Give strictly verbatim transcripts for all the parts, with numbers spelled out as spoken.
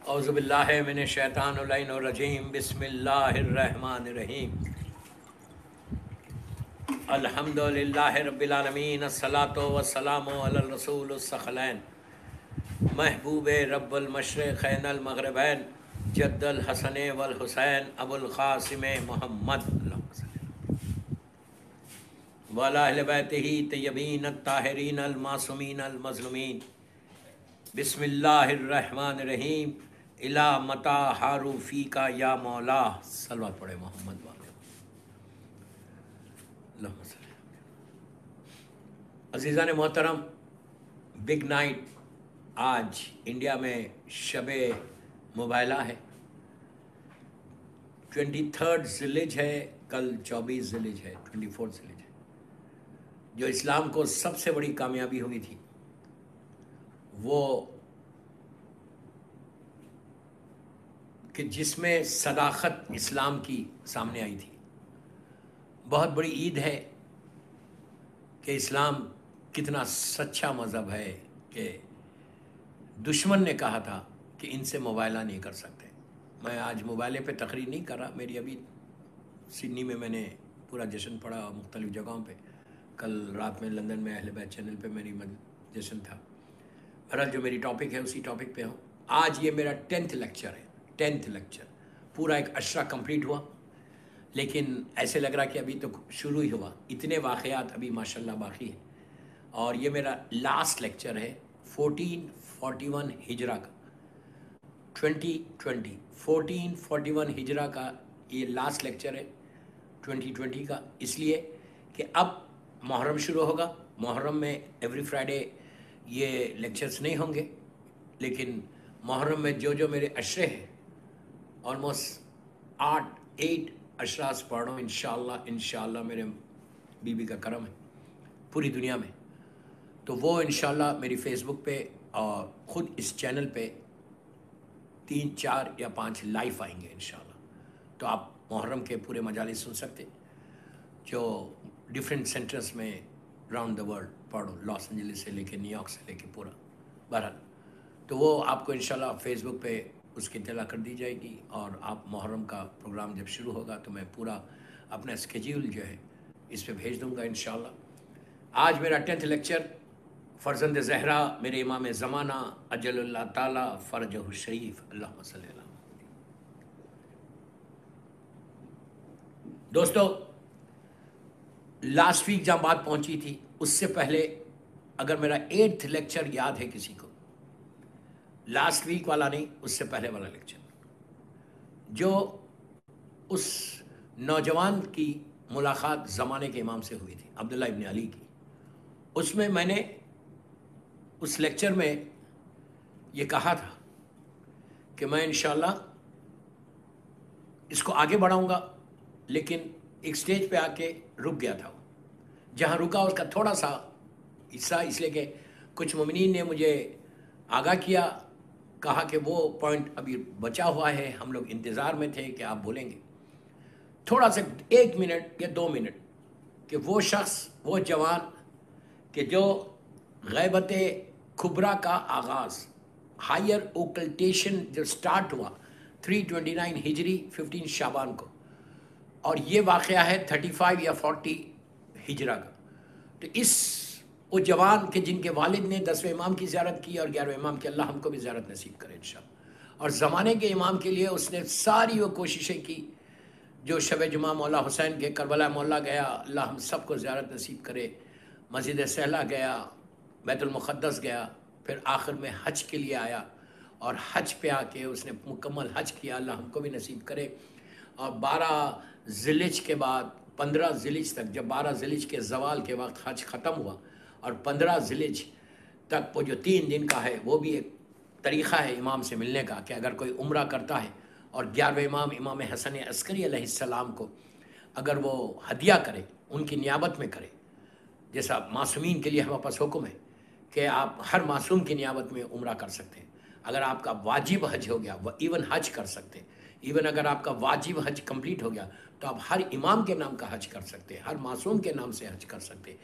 اعوذ باللہ من الشیطان اللعین الرجیم بسم اللہ الرحمن الرحیم الحمد للہ رب العالمین الصلاۃ والسلام علی الرسول الثقلین محبوب رب المشرقین المغربین جد الحسن والحسین ابو القاسم محمد وعلی اہل بیتہ طیبین الطاہرین المعصومین المظلومین بسم اللہ الرحمن الرحیم الا متا حاروفی کا یا مولا صلوات پڑھے محمد والے اللہم صلی اللہ. عزیزان محترم، بگ نائٹ آج انڈیا میں شب مباہلہ ہے. ٹوینٹی تھرڈ ذیلحج ہے، کل چوبیس ذیلحج ہے، ٹوینٹی فورتھ ذیلحج ہے. جو اسلام کو سب سے بڑی کامیابی ہوئی تھی وہ کہ جس میں صداقت اسلام کی سامنے آئی تھی. بہت بڑی عید ہے کہ اسلام کتنا سچا مذہب ہے کہ دشمن نے کہا تھا کہ ان سے مباہلہ نہیں کر سکتے. میں آج مباہلے پہ تقریر نہیں کر رہا، میری ابھی سڈنی میں میں نے پورا جشن پڑھا مختلف جگہوں پہ. کل رات میں لندن میں اہل بیت چینل پہ میری جشن تھا. بہرحال جو میری ٹاپک ہے اسی ٹاپک پہ ہوں. آج یہ میرا ٹینتھ لیکچر ہے. ٹینتھ لیکچر پورا ایک عشرہ کمپلیٹ ہوا، لیکن ایسے لگ رہا کہ ابھی تو شروع ہی ہوا. اتنے واقعات ابھی ماشاءاللہ باقی ہیں. اور یہ میرا لاسٹ لیکچر ہے فورٹین فورٹی ون ہجرہ کا. Twenty twenty fourteen forty one ہجرہ کا یہ لاسٹ لیکچر ہے ٹوینٹی ٹوینٹی کا، اس لیے کہ اب محرم شروع ہوگا. محرم میں ایوری فرائیڈے یہ لیکچرز نہیں ہوں گے، لیکن محرم میں جو جو میرے عشرے ہیں آلموسٹ آٹھ ایٹ اشراس پڑھ رہا ہوں انشاءاللہ. انشاءاللہ میرے بی بی کا کرم ہے پوری دنیا میں. تو وہ انشاءاللہ میری فیس بک پہ اور خود اس چینل پہ تین چار یا پانچ لائف آئیں گے انشاءاللہ. تو آپ محرم کے پورے مجالس سن سکتے جو ڈفرینٹ سینٹرز میں راؤنڈ دا ورلڈ پڑھو، لاس اینجلس سے لے کے نیو یارک سے لے کے پورا. بہرحال تو وہ آپ کو انشاءاللہ فیس بک پہ اس کی اطلاع کر دی جائے گی. اور آپ محرم کا پروگرام جب شروع ہوگا تو میں پورا اپنا اسکیجول جو ہے اس پہ بھیج دوں گا انشاءاللہ. آج میرا ٹینتھ لیکچر فرزند زہرا میرے امام زمانہ اجل اللہ تعالی فرجہ الشریف اللہم صلی اللہ. دوستو، لاسٹ ویک جہاں بات پہنچی تھی اس سے پہلے اگر میرا ایٹھ لیکچر یاد ہے کسی کو، لاسٹ ویک والا نہیں، اس سے پہلے والا لیکچر جو اس نوجوان کی ملاقات زمانے کے امام سے ہوئی تھی عبداللہ ابن علی کی، اس میں میں نے اس لیکچر میں یہ کہا تھا کہ میں انشاءاللہ اس کو آگے بڑھاؤں گا، لیکن ایک سٹیج پہ آ کے رک گیا تھا. جہاں رکا اس کا تھوڑا سا حصہ، اس لیے کہ کچھ مومنین نے مجھے آگاہ کیا، کہا کہ وہ پوائنٹ ابھی بچا ہوا ہے، ہم لوگ انتظار میں تھے کہ آپ بولیں گے. تھوڑا سا ایک منٹ یا دو منٹ کہ وہ شخص، وہ جوان کہ جو غیبت کبریٰ کا آغاز، ہائر اوکلٹیشن جو سٹارٹ ہوا تھری ٹوینٹی نائن ہجری ففٹین شعبان کو، اور یہ واقعہ ہے تھرٹی فائیو یا فورٹی ہجرہ کا. تو اس وہ جوان کہ جن کے والد نے دسویں امام کی زیارت کی اور گیارہویں امام کی، اللہ ہم کو بھی زیارت نصیب کرے انشاءاللہ. اور زمانے کے امام کے لیے اس نے ساری وہ کوششیں کی. جو شب جمعہ مولا حسین کے کربلا مولا گیا، اللہ ہم سب کو زیارت نصیب کرے. مسجد سہلا گیا، بیت المقدس گیا، پھر آخر میں حج کے لیے آیا اور حج پہ آ کے اس نے مکمل حج کیا، اللہ ہم کو بھی نصیب کرے. اور بارہ ذیلحج کے بعد پندرہ ذیلحج تک، جب بارہ ذیلحج کے زوال کے وقت حج ختم ہوا اور پندرہ ذیلحج تک وہ جو تین دن کا ہے، وہ بھی ایک طریقہ ہے امام سے ملنے کا کہ اگر کوئی عمرہ کرتا ہے اور گیارہویں امام امام حسن عسکری علیہ السلام کو اگر وہ ہدیہ کرے، ان کی نیابت میں کرے، جیسا معصومین کے لیے ہمارے پاس حکم ہے کہ آپ ہر معصوم کی نیابت میں عمرہ کر سکتے ہیں. اگر آپ کا واجب حج ہو گیا وہ ایون حج کر سکتے ہیں. ایون اگر آپ کا واجب حج کمپلیٹ ہو گیا تو آپ ہر امام کے نام کا حج کر سکتے ہیں، ہر معصوم کے نام سے حج کر سکتے ہیں.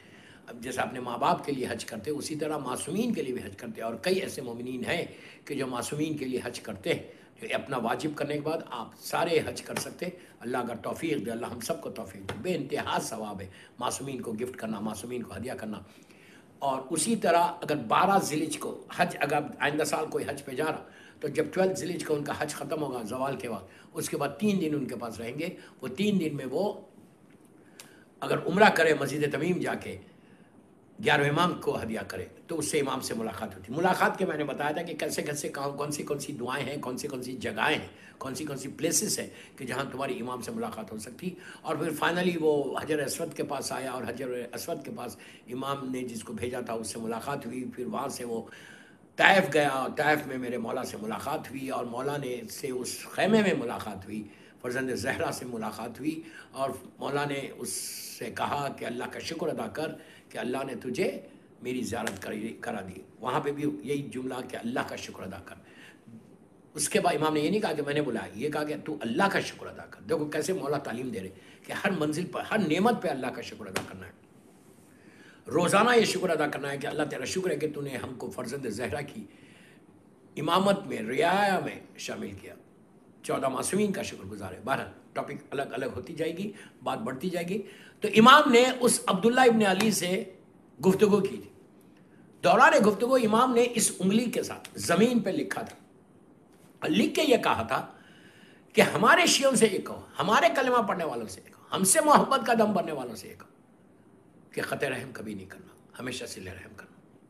اب جیسا اپنے ماں باپ کے لیے حج کرتے اسی طرح معصومین کے لیے بھی حج کرتے ہیں، اور کئی ایسے مومنین ہیں کہ جو معصومین کے لیے حج کرتے ہیں، جو اپنا واجب کرنے کے بعد آپ سارے حج کر سکتے. اللہ اگر توفیق دے، اللہ ہم سب کو توفیق دے. بے انتہا ثواب ہے معصومین کو گفٹ کرنا، معصومین کو ہدیہ کرنا. اور اسی طرح اگر بارہ ذی الحجہ کو حج، اگر آئندہ سال کوئی حج پہ جا رہا تو جب ٹویلتھ ذی الحجہ کو ان کا حج ختم ہوگا زوال کے بعد، اس کے بعد تین دن ان کے پاس رہیں گے. وہ تین دن میں وہ اگر عمرہ کرے مسجد تمیم جا کے، گیارہویں امام کو ہدیہ کرے، تو اس سے امام سے ملاقات ہوتی. ملاقات کے میں نے بتایا تھا کہ کیسے کیسے کون سی کون سی دعائیں ہیں، کون سی کون سی جگہیں ہیں، کون سی کون سی پلیسز ہیں کہ جہاں تمہاری امام سے ملاقات ہو سکتی. اور پھر فائنلی وہ حجر اسود کے پاس آیا، اور حجر اسود کے پاس امام نے جس کو بھیجا تھا اس سے ملاقات ہوئی. پھر وہاں سے وہ طائف گیا، اور طائف میں میرے مولا سے ملاقات ہوئی، اور مولا نے سے اس خیمے میں ملاقات ہوئی، فرزند زہرا سے ملاقات ہوئی. اور مولا نے اس سے کہا کہ اللہ کا شکر ادا کر کہ اللہ نے تجھے میری زیارت کرا دی. وہاں پہ بھی یہی جملہ کہ اللہ کا شکر ادا کر. اس کے بعد امام نے یہ نہیں کہا کہ میں نے بلایا، یہ کہا کہ تو اللہ کا شکر ادا کر. دیکھو کیسے مولا تعلیم دے رہے کہ ہر منزل پر، ہر نعمت پہ اللہ کا شکر ادا کرنا ہے. روزانہ یہ شکر ادا کرنا ہے کہ اللہ تیرا شکر ہے کہ تو نے ہم کو فرزند زہرا کی امامت میں، رعایا میں شامل کیا. چودہ معصومین کا شکر گزار ہے. بہرحال ٹاپک الگ الگ ہوتی جائے گی، بات بڑھتی جائے گی. تو امام نے اس عبداللہ ابن علی سے گفتگو کی تھی. دوران گفتگو امام نے اس انگلی کے ساتھ زمین پہ لکھا تھا، اور لکھ کے یہ کہا تھا کہ ہمارے شیعوں سے یہ کہو، ہمارے کلمہ پڑھنے والوں سے یہ کہو، ہم سے محبت کا دم بھرنے والوں سے یہ کہو کہ خط رحم کبھی نہیں کرنا، ہمیشہ صلہ رحم کرنا.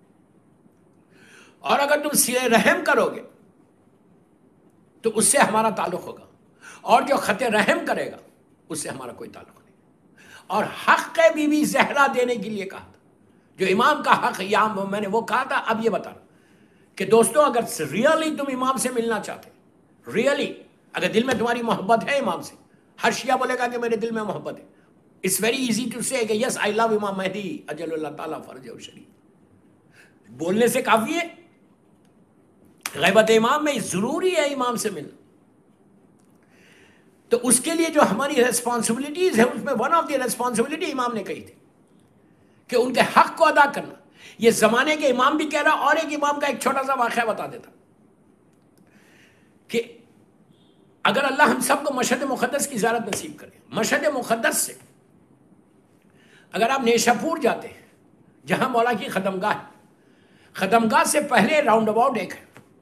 اور اگر تم صلہ رحم کرو گے تو اس سے ہمارا تعلق ہوگا، اور جو خط رحم کرے گا اس سے ہمارا کوئی تعلق نہیں. اور حق بی بی زہرا دینے کے لیے کہا تھا، جو امام کا حق. یہاں میں نے وہ کہا تھا، اب یہ بتا رہا کہ دوستوں اگر ریئلی تم امام سے ملنا چاہتے، ریئلی اگر دل میں تمہاری محبت ہے امام سے، ہر شیعہ بولے گا کہ میرے دل میں محبت ہے. اٹس ویری ایزی ٹو سے کہ یس آئی لو امام مہدی اجل اللہ تعالیٰ فرجہ شریف. بولنے سے کافی ہے. غیبت امام میں ضروری ہے امام سے ملنا. تو اس کے لیے جو ہماری ریسپانسبلٹیز ہیں، اس میں ون آف دی ریسپانسبلٹی امام نے کہی تھی کہ ان کے حق کو ادا کرنا. یہ زمانے کے امام بھی کہہ رہا. اور ایک امام کا ایک چھوٹا سا واقعہ بتا دیتا کہ اگر اللہ ہم سب کو مشہد مقدس کی زیارت نصیب کرے، مشہد مقدس سے اگر آپ نیشا پور جاتے ہیں جہاں مولا کی ختمگاہ ہے، ختمگاہ سے پہلے راؤنڈ اباؤٹ ایک ہے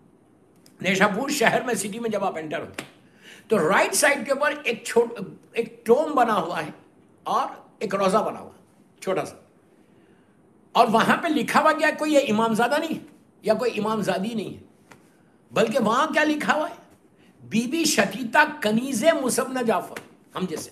نیشا پور شہر میں، سٹی میں جب آپ انٹر ہوتے ہیں تو رائٹ سائڈ کے اوپر ایک چھوٹ ایک ٹوم بنا ہوا ہے اور ایک روزہ بنا ہوا ہے چھوٹا سا. اور وہاں پہ لکھا ہوا کیا، کوئی یہ امام زادہ نہیں ہے یا کوئی امام زادی نہیں ہے، بلکہ وہاں کیا لکھا ہوا ہے، بی بی شتیتا کنیز مصبنہ جعفر. ہم جیسے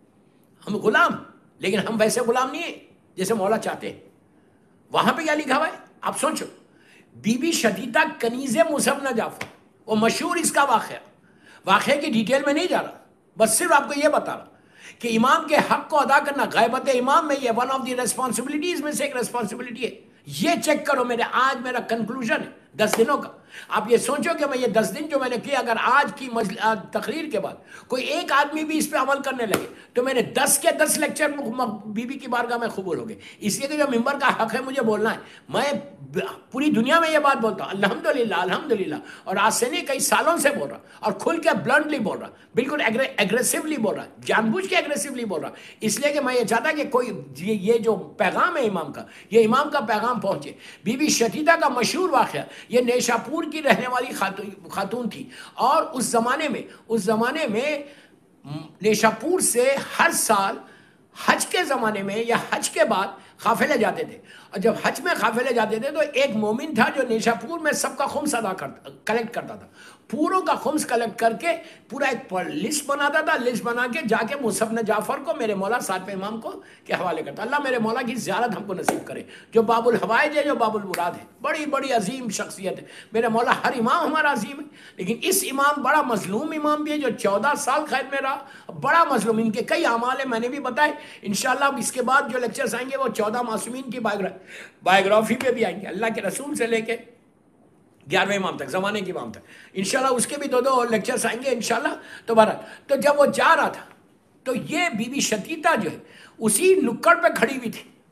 ہم غلام، لیکن ہم ویسے غلام نہیں ہیں جیسے مولا چاہتے ہیں. وہاں پہ کیا لکھا ہوا ہے آپ سوچو، بی بی شتیتا کنیز مصبنہ جعفر. وہ مشہور اس کا واقعہ، واقعے کی ڈیٹیل میں نہیں جا رہا، بس صرف آپ کو یہ بتا رہا کہ امام کے حق کو ادا کرنا غیبت امام میں یہ ون آف دی ریسپانسبلٹیز میں سے ایک ریسپانسبلٹی ہے. یہ چیک کرو، میرے آج میرا کنکلوژن ہے دس دنوں کا. آپ یہ سوچو کہ میں یہ دس دن جو میں نے کیا، اگر آج کی تقریر کے بعد کوئی ایک آدمی بھی اس پہ عمل کرنے لگے تو میں نے دس کے دس لیکچر بی بی کی بارگاہ میں قبول ہو گئے. اس لیے کہ جو ممبر کا حق ہے مجھے بولنا ہے، میں پوری دنیا میں یہ بات بولتا ہوں الحمدللہ الحمدللہ، اور آج سے نہیں کئی سالوں سے بول رہا، اور کھل کے بلنٹلی بول رہا، بالکل ایگریسولی بول رہا، جان بوجھ کے ایگریسولی بول رہا، اس لیے کہ میں یہ چاہتا کہ کوئی یہ جو پیغام ہے امام کا، یہ امام کا پیغام پہنچے. بی بی شتیتا کا مشہور واقعہ، یہ نیشا پور کی رہنے والی خاتون تھی، اور اس زمانے میں اس زمانے میں نیشا پور سے ہر سال حج کے زمانے میں یا حج کے بعد قافلے جاتے تھے. اور جب حج میں قافلے جاتے تھے تو ایک مومن تھا جو نیشا پور میں سب کا خمس ادا کرتا کلیکٹ کرتا تھا، پوروں کا خمس کلیکٹ کر کے پورا ایک لسٹ بناتا تھا، لسٹ بنا کے جا کے مصبنہ جعفر کو، میرے مولا ساتویں امام کو کے حوالے کرتا. اللہ میرے مولا کی زیارت ہم کو نصیب کرے، جو باب الحوائج ہے، جو باب المراد ہے. بڑی بڑی عظیم شخصیت ہے میرے مولا. ہر امام ہمارا عظیم ہے، لیکن اس امام بڑا مظلوم امام بھی ہے جو چودہ سال قید میں رہا، بڑا مظلوم. ان کے کئی اعمال ہیں، میں نے بھی بتائے. انشاءاللہ اس کے بعد جو لیکچرز آئیں گے وہ چودہ معصومین کی بایوگرافی پہ بھی آئیں گے، اللہ کے رسول سے لے کے گیارہویں امام تک، زمانے کے امام تک. انشاءاللہ اس کے بھی دو دو لیکچرز آئیں گے انشاءاللہ. تو بہرحال تو جب وہ جا رہا تھا تو یہ بی بی شتیتا جو ہے اسی نکڑ پہ کھڑی ہوئی تھی،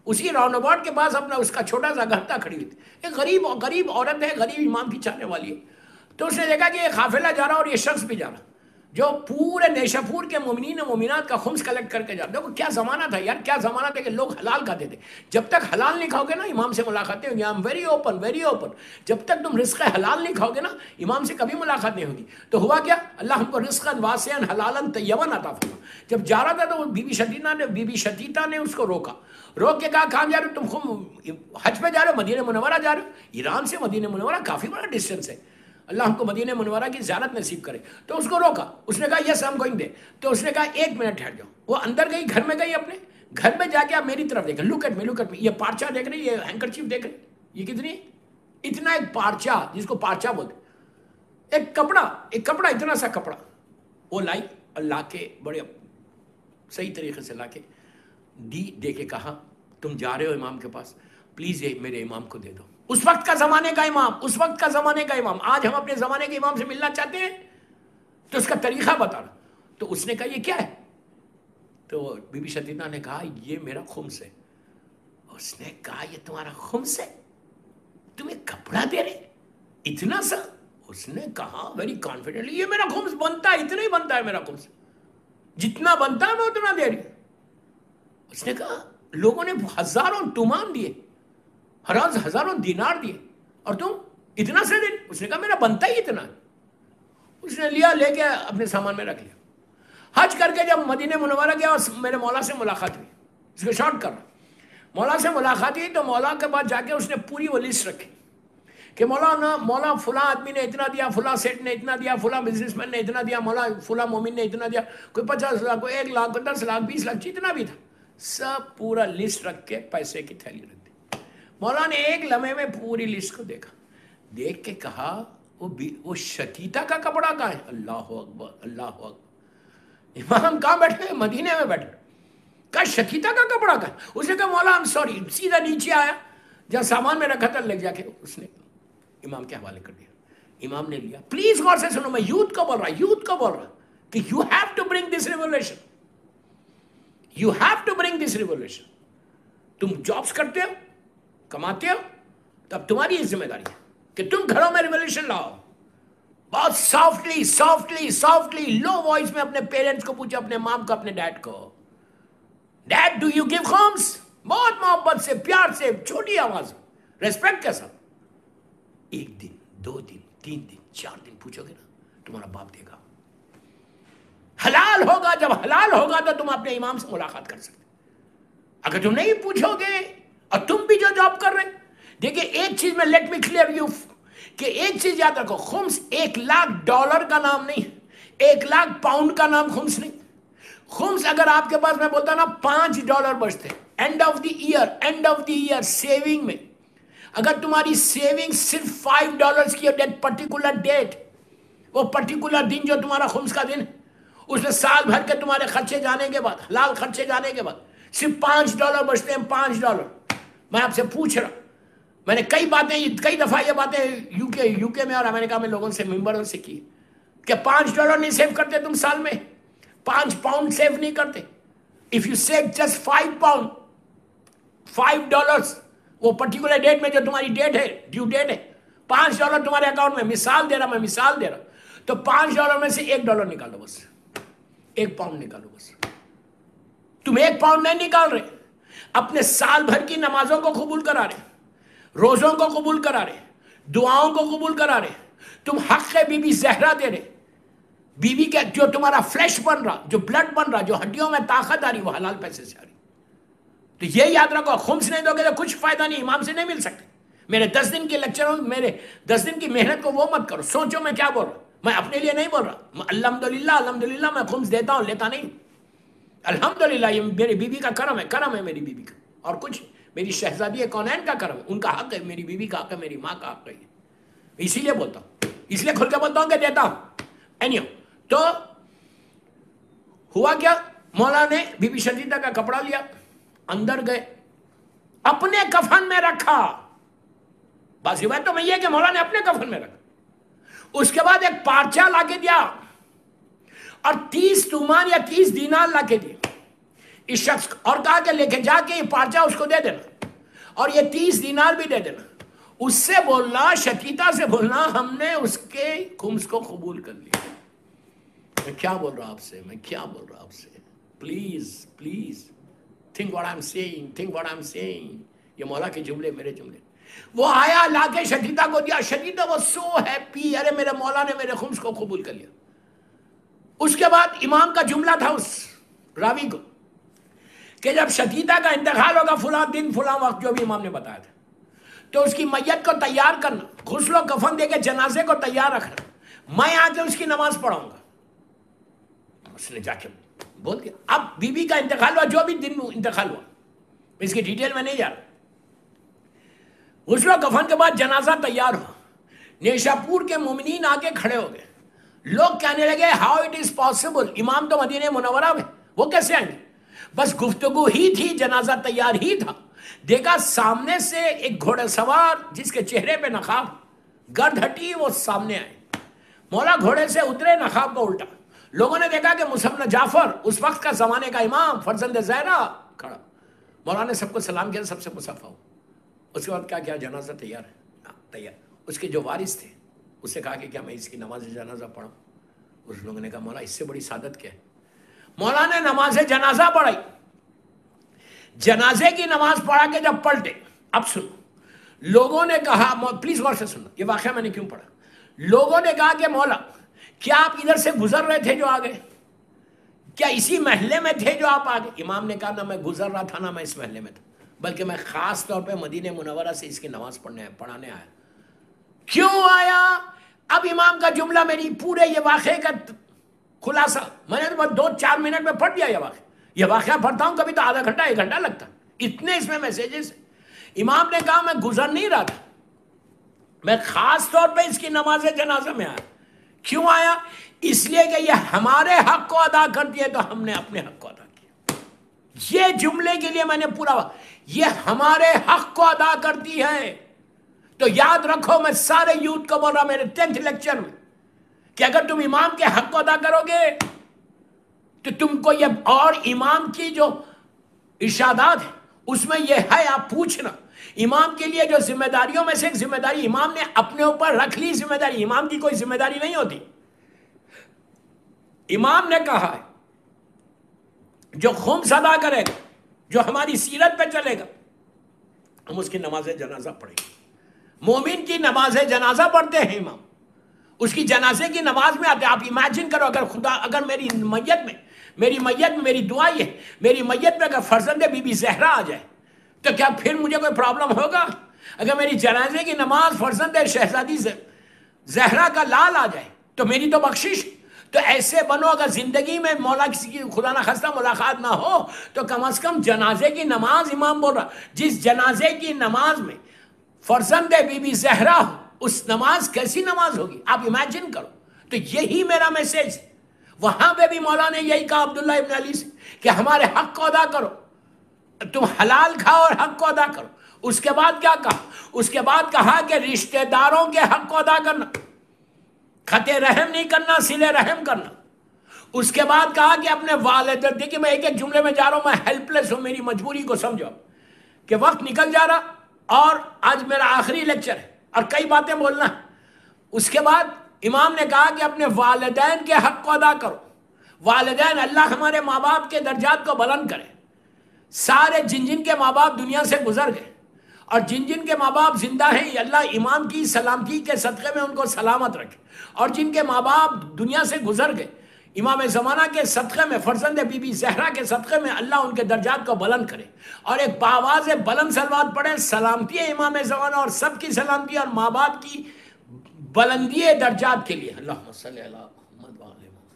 اسی راؤنڈ اباؤٹ کے پاس اپنا اس کا چھوٹا سا گھر تھا کھڑی ہوئی تھی. ایک غریب غریب عورت ہے, غریب امام کی چاہنے والی ہے. تو اس نے دیکھا کہ یہ قافلہ جا رہا اور یہ شخص بھی جا رہا جو پورے نیشاپور کے مومنین و مومنات کا خمس کلیکٹ کر کے جا رہا. دیکھو کیا زمانہ تھا یار, کیا زمانہ تھا کہ لوگ حلال کھاتے تھے. جب تک حلال نہیں کھاؤ گے نا امام سے ملاقاتیں ہوگی. I very open very open. جب تک تم رزق حلال نہیں کھاؤ گے نا امام سے کبھی ملاقات نہیں ہوگی. تو ہوا کیا, اللہ ہم کو رزقا واسعا حلالا طیبا عطا فرما. جب جا رہا تھا تو بی بی شتیتا نے بی بی شتیتا نے اس کو روکا, روک کے کہا کہاں جا رہے ہو تم؟ خم حج پہ جا رہے ہو, مدینہ منورہ جا رہے ہو. ایران سے مدینہ منورہ کافی بڑا ڈسٹینس ہے, اللہ ہم کو مدینہ منورہ کی زیارت نصیب کرے. تو اس کو روکا, اس نے کہا یس آئی ایم گوئنگ دیر. تو اس نے کہا ایک منٹ ٹھہر جاؤ. وہ اندر گئی, گھر میں گئی, اپنے گھر میں جا کے آپ میری طرف دیکھیں, لک ایٹ می لک ایٹ می. یہ پارچہ دیکھ رہے, یہ ہینکرچیف دیکھ رہے, یہ کتنی ہے؟ اتنا ایک پارچہ, جس کو پارچہ بولتے, ایک کپڑا, ایک کپڑا اتنا سا کپڑا وہ لائی اور لا کے بڑے صحیح طریقے سے لا کے دی, دے کے کہا تم جا رہے ہو امام کے پاس, پلیز یہ میرے امام کو دے دو. اس وقت کا زمانے کا امام, اس وقت کا زمانے کا امام. آج ہم اپنے زمانے کے امام سے ملنا چاہتے ہیں تو اس کا طریقہ بتا رہا. تو اس نے کہا یہ کیا ہے؟ تو بی بی شتیتا نے کہا یہ میرا خمس ہے. اس نے کہا یہ تمہارا خمس ہے, تمہیں کپڑا دے رہے اتنا سا؟ اس نے کہا ویری کانفیڈنٹلی یہ میرا خمس بنتا ہے, اتنا ہی بنتا ہے میرا خمس, جتنا بنتا ہے میں اتنا دے رہی ہوں. اس نے کہا لوگوں نے ہزاروں تومان دیے, ہراز ہزاروں دینار دیے اور تم اتنا سے دے. اس نے کہا میرا بنتا ہی اتنا ہے. اس نے لیا, لے کے اپنے سامان میں رکھ لیا. حج کر کے جب مدینہ منورہ گیا اور میرے مولا سے ملاقات ہوئی, اس کو شارٹ کر رہا, مولا سے ملاقات ہوئی تو مولا کے بعد جا کے اس نے پوری وہ لسٹ رکھی کہ مولا نا مولا فلاں آدمی نے اتنا دیا, فلاں سیٹ نے اتنا دیا, فلاں بزنس مین نے اتنا دیا, مولا فلاں مومن نے اتنا دیا, کوئی پچاس لاکھ, کوئی ایک لاکھ, کوئی دس لاکھ, بیس لاکھ, جتنا بھی تھا سب پورا لسٹ رکھ کے پیسے کی تھیلی رکھ دی. مولا نے ایک لمحے میں پوری لسٹ کو دیکھا, دیکھ کے کہا وہ وہ شتیتا کا کپڑا کہاں ہے؟ اللہ اکبر اللہ اکبر. امام کہاں بیٹھے؟ مدینے میں بیٹھے. کہا شتیتا کا کپڑا کہاں ہے؟ اس نے کہا مولا I'm sorry. سیدھا نیچے آیا, جہاں سامان میں رکھا تھا لے جا کے اس نے امام کے حوالے کر دیا. امام نے لیا. پلیز غور سے سنو, میں یوتھ کو بول رہا یوتھ کو بول رہا کہ you have to bring this revolution, you have to bring this revolution. تم جابس کرتے ہو, کماتے ہو, تب تمہاری یہ ذمہ داری ہے کہ تم گھروں میں ریولیوشن لاؤ. بہت softly softly softly low voice میں اپنے پیرنٹس کو پوچھو, اپنے مام کو, اپنے ڈیڈ کو, ڈیڈ ڈو یو گیو خمس؟ بہت محبت سے, پیار سے, چھوٹی آواز, ریسپیکٹ کے ساتھ. ایک دن, دو دن, تین دن, چار دن پوچھو گے نا, تمہارا باپ دے گا. حلال ہوگا, جب حلال ہوگا تو تم اپنے امام سے ملاقات کر سکتے. اگر تم نہیں پوچھو گے اور تم بھی جو جاب کر رہے, دیکھیں ایک چیز میں لیٹ می کلیئر یو کہ ایک چیز یاد رکھو, خمس ایک لاکھ ڈالر کا نام نہیں, ایک لاکھ پاؤنڈ کا نام خمس نہیں. خمس اگر آپ کے پاس میں بولتا نا پانچ ڈالر بچتے end of the year, end of the year saving میں, اگر تمہاری سیونگ صرف فائیو ڈالرز کی ہے پرٹیکولر ڈیٹ, وہ پرٹیکولر دن جو تمہارا خمس کا دن, اس میں سال بھر کے تمہارے خرچے جانے کے بعد, حلال خرچے جانے کے بعد صرف پانچ ڈالر بچتے ہیں. پانچ ڈالر. میں آپ سے پوچھ رہا, میں نے کئی باتیں کئی دفعہ یہ باتیں یو کے یو کے میں اور امریکہ میں لوگوں سے ممبروں سے کی کہ پانچ ڈالر نہیں سیو کرتے تم سال میں, پانچ پاؤنڈ سیو نہیں کرتے. If you save just five pound, five dollars, وہ پرٹیکولر ڈیٹ میں جو تمہاری ڈیٹ ہے, ڈیو ڈیٹ ہے, پانچ ڈالر تمہارے اکاؤنٹ میں, مثال دے رہا میں مثال دے رہا تو پانچ ڈالر میں سے ایک ڈالر نکالو, بس ایک پاؤنڈ نکالو. بس تم ایک پاؤنڈ نہیں نکال رہے, اپنے سال بھر کی نمازوں کو قبول کرا رہے, روزوں کو قبول کرا رہے, دعاؤں کو قبول کرا رہے. تم حق بی بی زہرا دے رہے, بیوی کا جو تمہارا فلیش بن رہا, جو بلڈ بن رہا, جو ہڈیوں میں طاقت آ رہی, وہ حلال پیسے سے آ رہی. تو یہ یاد رکھو, خمس نہیں دو گے تو کچھ فائدہ نہیں, امام سے نہیں مل سکتے. میرے دس دن کے لیکچروں, میرے دس دن کی محنت کو وہ مت کرو. سوچو میں کیا بول رہا ہوں, میں اپنے لیے نہیں بول رہا. الحمدللہ الحمدللہ میں خمس دیتا ہوں, لیتا نہیں. الحمدللہ یہ میری بیوی کا کرم ہے, کرم ہے میری بیوی کا, اور کچھ میری شہزادی کونین کا کرم ہے, ان کا حق ہے, میری بیوی کا حق ہے, میری ماں کا حق ہے. اسی لیے بولتا ہوں, اس لیے کھل کے بولتا ہوں کہ دیتا ہوں. اینیو تو ہوا کیا, مولا نے بی بی شتیتا کا کپڑا لیا, اندر گئے, اپنے کفن میں رکھا. بس روایتوں میں یہ کہ مولا نے اپنے کفن میں رکھا. اس کے بعد ایک پارچہ لا کے دیا اور تیس تومان یا تیس دینار لا کے دیے اس شخص کو، اور کہا کہ لے کے جا کے یہ پارچہ اس کو دے دینا اور یہ تیس دینار بھی دے دینا. اس سے بولنا، شتیتا سے بولنا ہم نے اس کے خمس کو قبول کر لیا. میں کیا بول رہا ہوں آپ سے، میں کیا بول رہا ہوں آپ سے. Please please think what I am saying, think what I am saying. یہ مولا کے جملے، میرے جملے. وہ آیا لا کے شتیتا کو دیا. شتیتا وہ سو ہیپی، ارے میرے مولا نے میرے خمس کو قبول کر لیا. اس کے بعد امام کا جملہ تھا اس راوی کو کہ جب شتیتا کا انتقال ہوگا فلاں دن فلاں وقت، جو بھی امام نے بتایا تھا، تو اس کی میت کو تیار کرنا، غسل و کفن دے کے جنازے کو تیار رکھنا، میں آ کے اس کی نماز پڑھاؤں گا. اس نے جا کے بول دیا. اب بی بی کا انتقال ہوا، جو بھی دن انتقال ہوا، اس کی ڈیٹیل میں نہیں جا رہا. غسل و کفن کے بعد جنازہ تیار ہوا. نیشا پور کے مومنین آ کے کھڑے ہو گئے. لوگ کہنے لگے ہاؤ اٹ از پاسبل، امام تو مدینہ منورہ میں، وہ کیسے آئیں گے؟ بس گفتگو ہی تھی، جنازہ تیار ہی تھا. دیکھا سامنے سے ایک گھوڑا سوار جس کے چہرے پہ نقاب، گرد ہٹی، وہ سامنے آئے. مولا گھوڑے سے اترے، نقاب کو الٹا. لوگوں نے دیکھا کہ مصعب جعفر، اس وقت کا زمانے کا امام، فرزند زہرا کھڑا. مولا نے سب کو سلام کیا، سب سے مصافحہ ہو. اس کے بعد کیا کیا جنازہ تیار ہے؟ تیار. اس کے جو وارث تھے اس سے کہا کہ کیا میں اس کی نماز جنازہ پڑھوں؟ اس لوگوں نے کہا مولا اس سے بڑی سعادت کیا ہے. مولا نے نماز جنازہ پڑھائی. جنازے کی نماز پڑھا کے جب پلٹے، اب سنو، لوگوں نے کہا، پلیز غور سے سنو، یہ واقعہ میں نے کیوں پڑھا. لوگوں نے کہا کہ مولا کیا آپ ادھر سے گزر رہے تھے جو آ گئے؟ کیا اسی محلے میں تھے جو آپ آ گئے؟ امام نے کہا نہ میں گزر رہا تھا، نہ میں اس محلے میں تھا، بلکہ میں خاص طور پہ مدینہ منورہ سے اس کی نماز پڑھنے پڑھانے آیا. کیوں آیا؟ اب امام کا جملہ، میری پورے یہ واقعے کا خلاصہ میں نے تو بس دو چار منٹ میں پڑھ دیا. یہ واقعہ یہ واقعہ پڑھتا ہوں کبھی تو آدھا گھنٹہ ایک گھنٹہ لگتا، اتنے اس میں میسیجز. امام نے کہا میں گزر نہیں رہا تھا، میں خاص طور پہ اس کی نماز جنازہ میں آیا. کیوں آیا؟ اس لیے کہ یہ ہمارے حق کو ادا کرتی ہے تو ہم نے اپنے حق کو ادا کیا. یہ جملے کے لیے میں نے پورا، یہ ہمارے حق کو ادا کرتی ہے. تو یاد رکھو، میں سارے یوتھ کو بول رہا میرے ٹینتھ لیکچر میں کہ اگر تم امام کے حق کو ادا کرو گے تو تم کو یہ، اور امام کی جو ارشادات ہیں اس میں یہ ہے، آپ پوچھنا امام کے لیے جو ذمہ داریوں میں سے ایک ذمہ داری امام نے اپنے اوپر رکھ لی. ذمہ داری امام کی کوئی ذمہ داری نہیں ہوتی. امام نے کہا ہے جو خمس ادا کرے گا، جو ہماری سیرت پہ چلے گا، ہم اس کی نماز جنازہ پڑھیں گے. مومن کی نماز جنازہ پڑھتے ہیں امام، اس کی جنازے کی نماز میں آتے ہیں. آپ امیجن کرو اگر خدا، اگر میری میت میں میری میت میں میری دعا یہ ہے، میری میت میں اگر فرزند بی بی زہرا آ جائے تو کیا پھر مجھے کوئی پرابلم ہوگا؟ اگر میری جنازے کی نماز فرزند شہزادی زہرا کا لال آ جائے تو میری تو بخشش. تو ایسے بنو، اگر زندگی میں مولا کسی کی خدا نہ خواستہ ملاقات نہ ہو تو کم از کم جنازے کی نماز، امام بول رہا جس جنازے کی نماز میں فرزند بی بی زہرا ہو، اس نماز کیسی نماز ہوگی آپ امیجن کرو. تو یہی میرا میسیج ہے. وہاں پہ بھی مولا نے یہی کہا عبداللہ ابن علی سے کہ ہمارے حق کو ادا کرو، تم حلال کھاؤ اور حق کو ادا کرو. اس کے بعد کیا کہا؟ اس کے بعد کہا کہ رشتہ داروں کے حق کو ادا کرنا، خط رحم نہیں کرنا، صلہ رحم کرنا. اس کے بعد کہا کہ اپنے والدین، دیکھیں میں ایک ایک جملے میں جا رہا ہوں، میں ہیلپ لیس ہوں، میری مجبوری کو سمجھو کہ وقت نکل جا رہا اور آج میرا آخری لیکچر ہے اور کئی باتیں بولنا ہے. اس کے بعد امام نے کہا کہ اپنے والدین کے حق کو ادا کرو. والدین، اللہ ہمارے ماں باپ کے درجات کو بلند کرے. سارے جن جن کے ماں باپ دنیا سے گزر گئے اور جن جن کے ماں باپ زندہ ہیں، اللہ امام کی سلامتی کے صدقے میں ان کو سلامت رکھے. اور جن کے ماں باپ دنیا سے گزر گئے، امام زمانہ کے صدقے میں، فرزند بی بی زہرا کے صدقے میں اللہ ان کے درجات کو بلند کرے. اور ایک باواز بلند صلوات پڑھیں، سلامتی ہے امام زمانہ اور سب کی سلامتی اور ماں باپ کی بلندی درجات کے لیے. اللہم صلی علی محمد وآل محمد.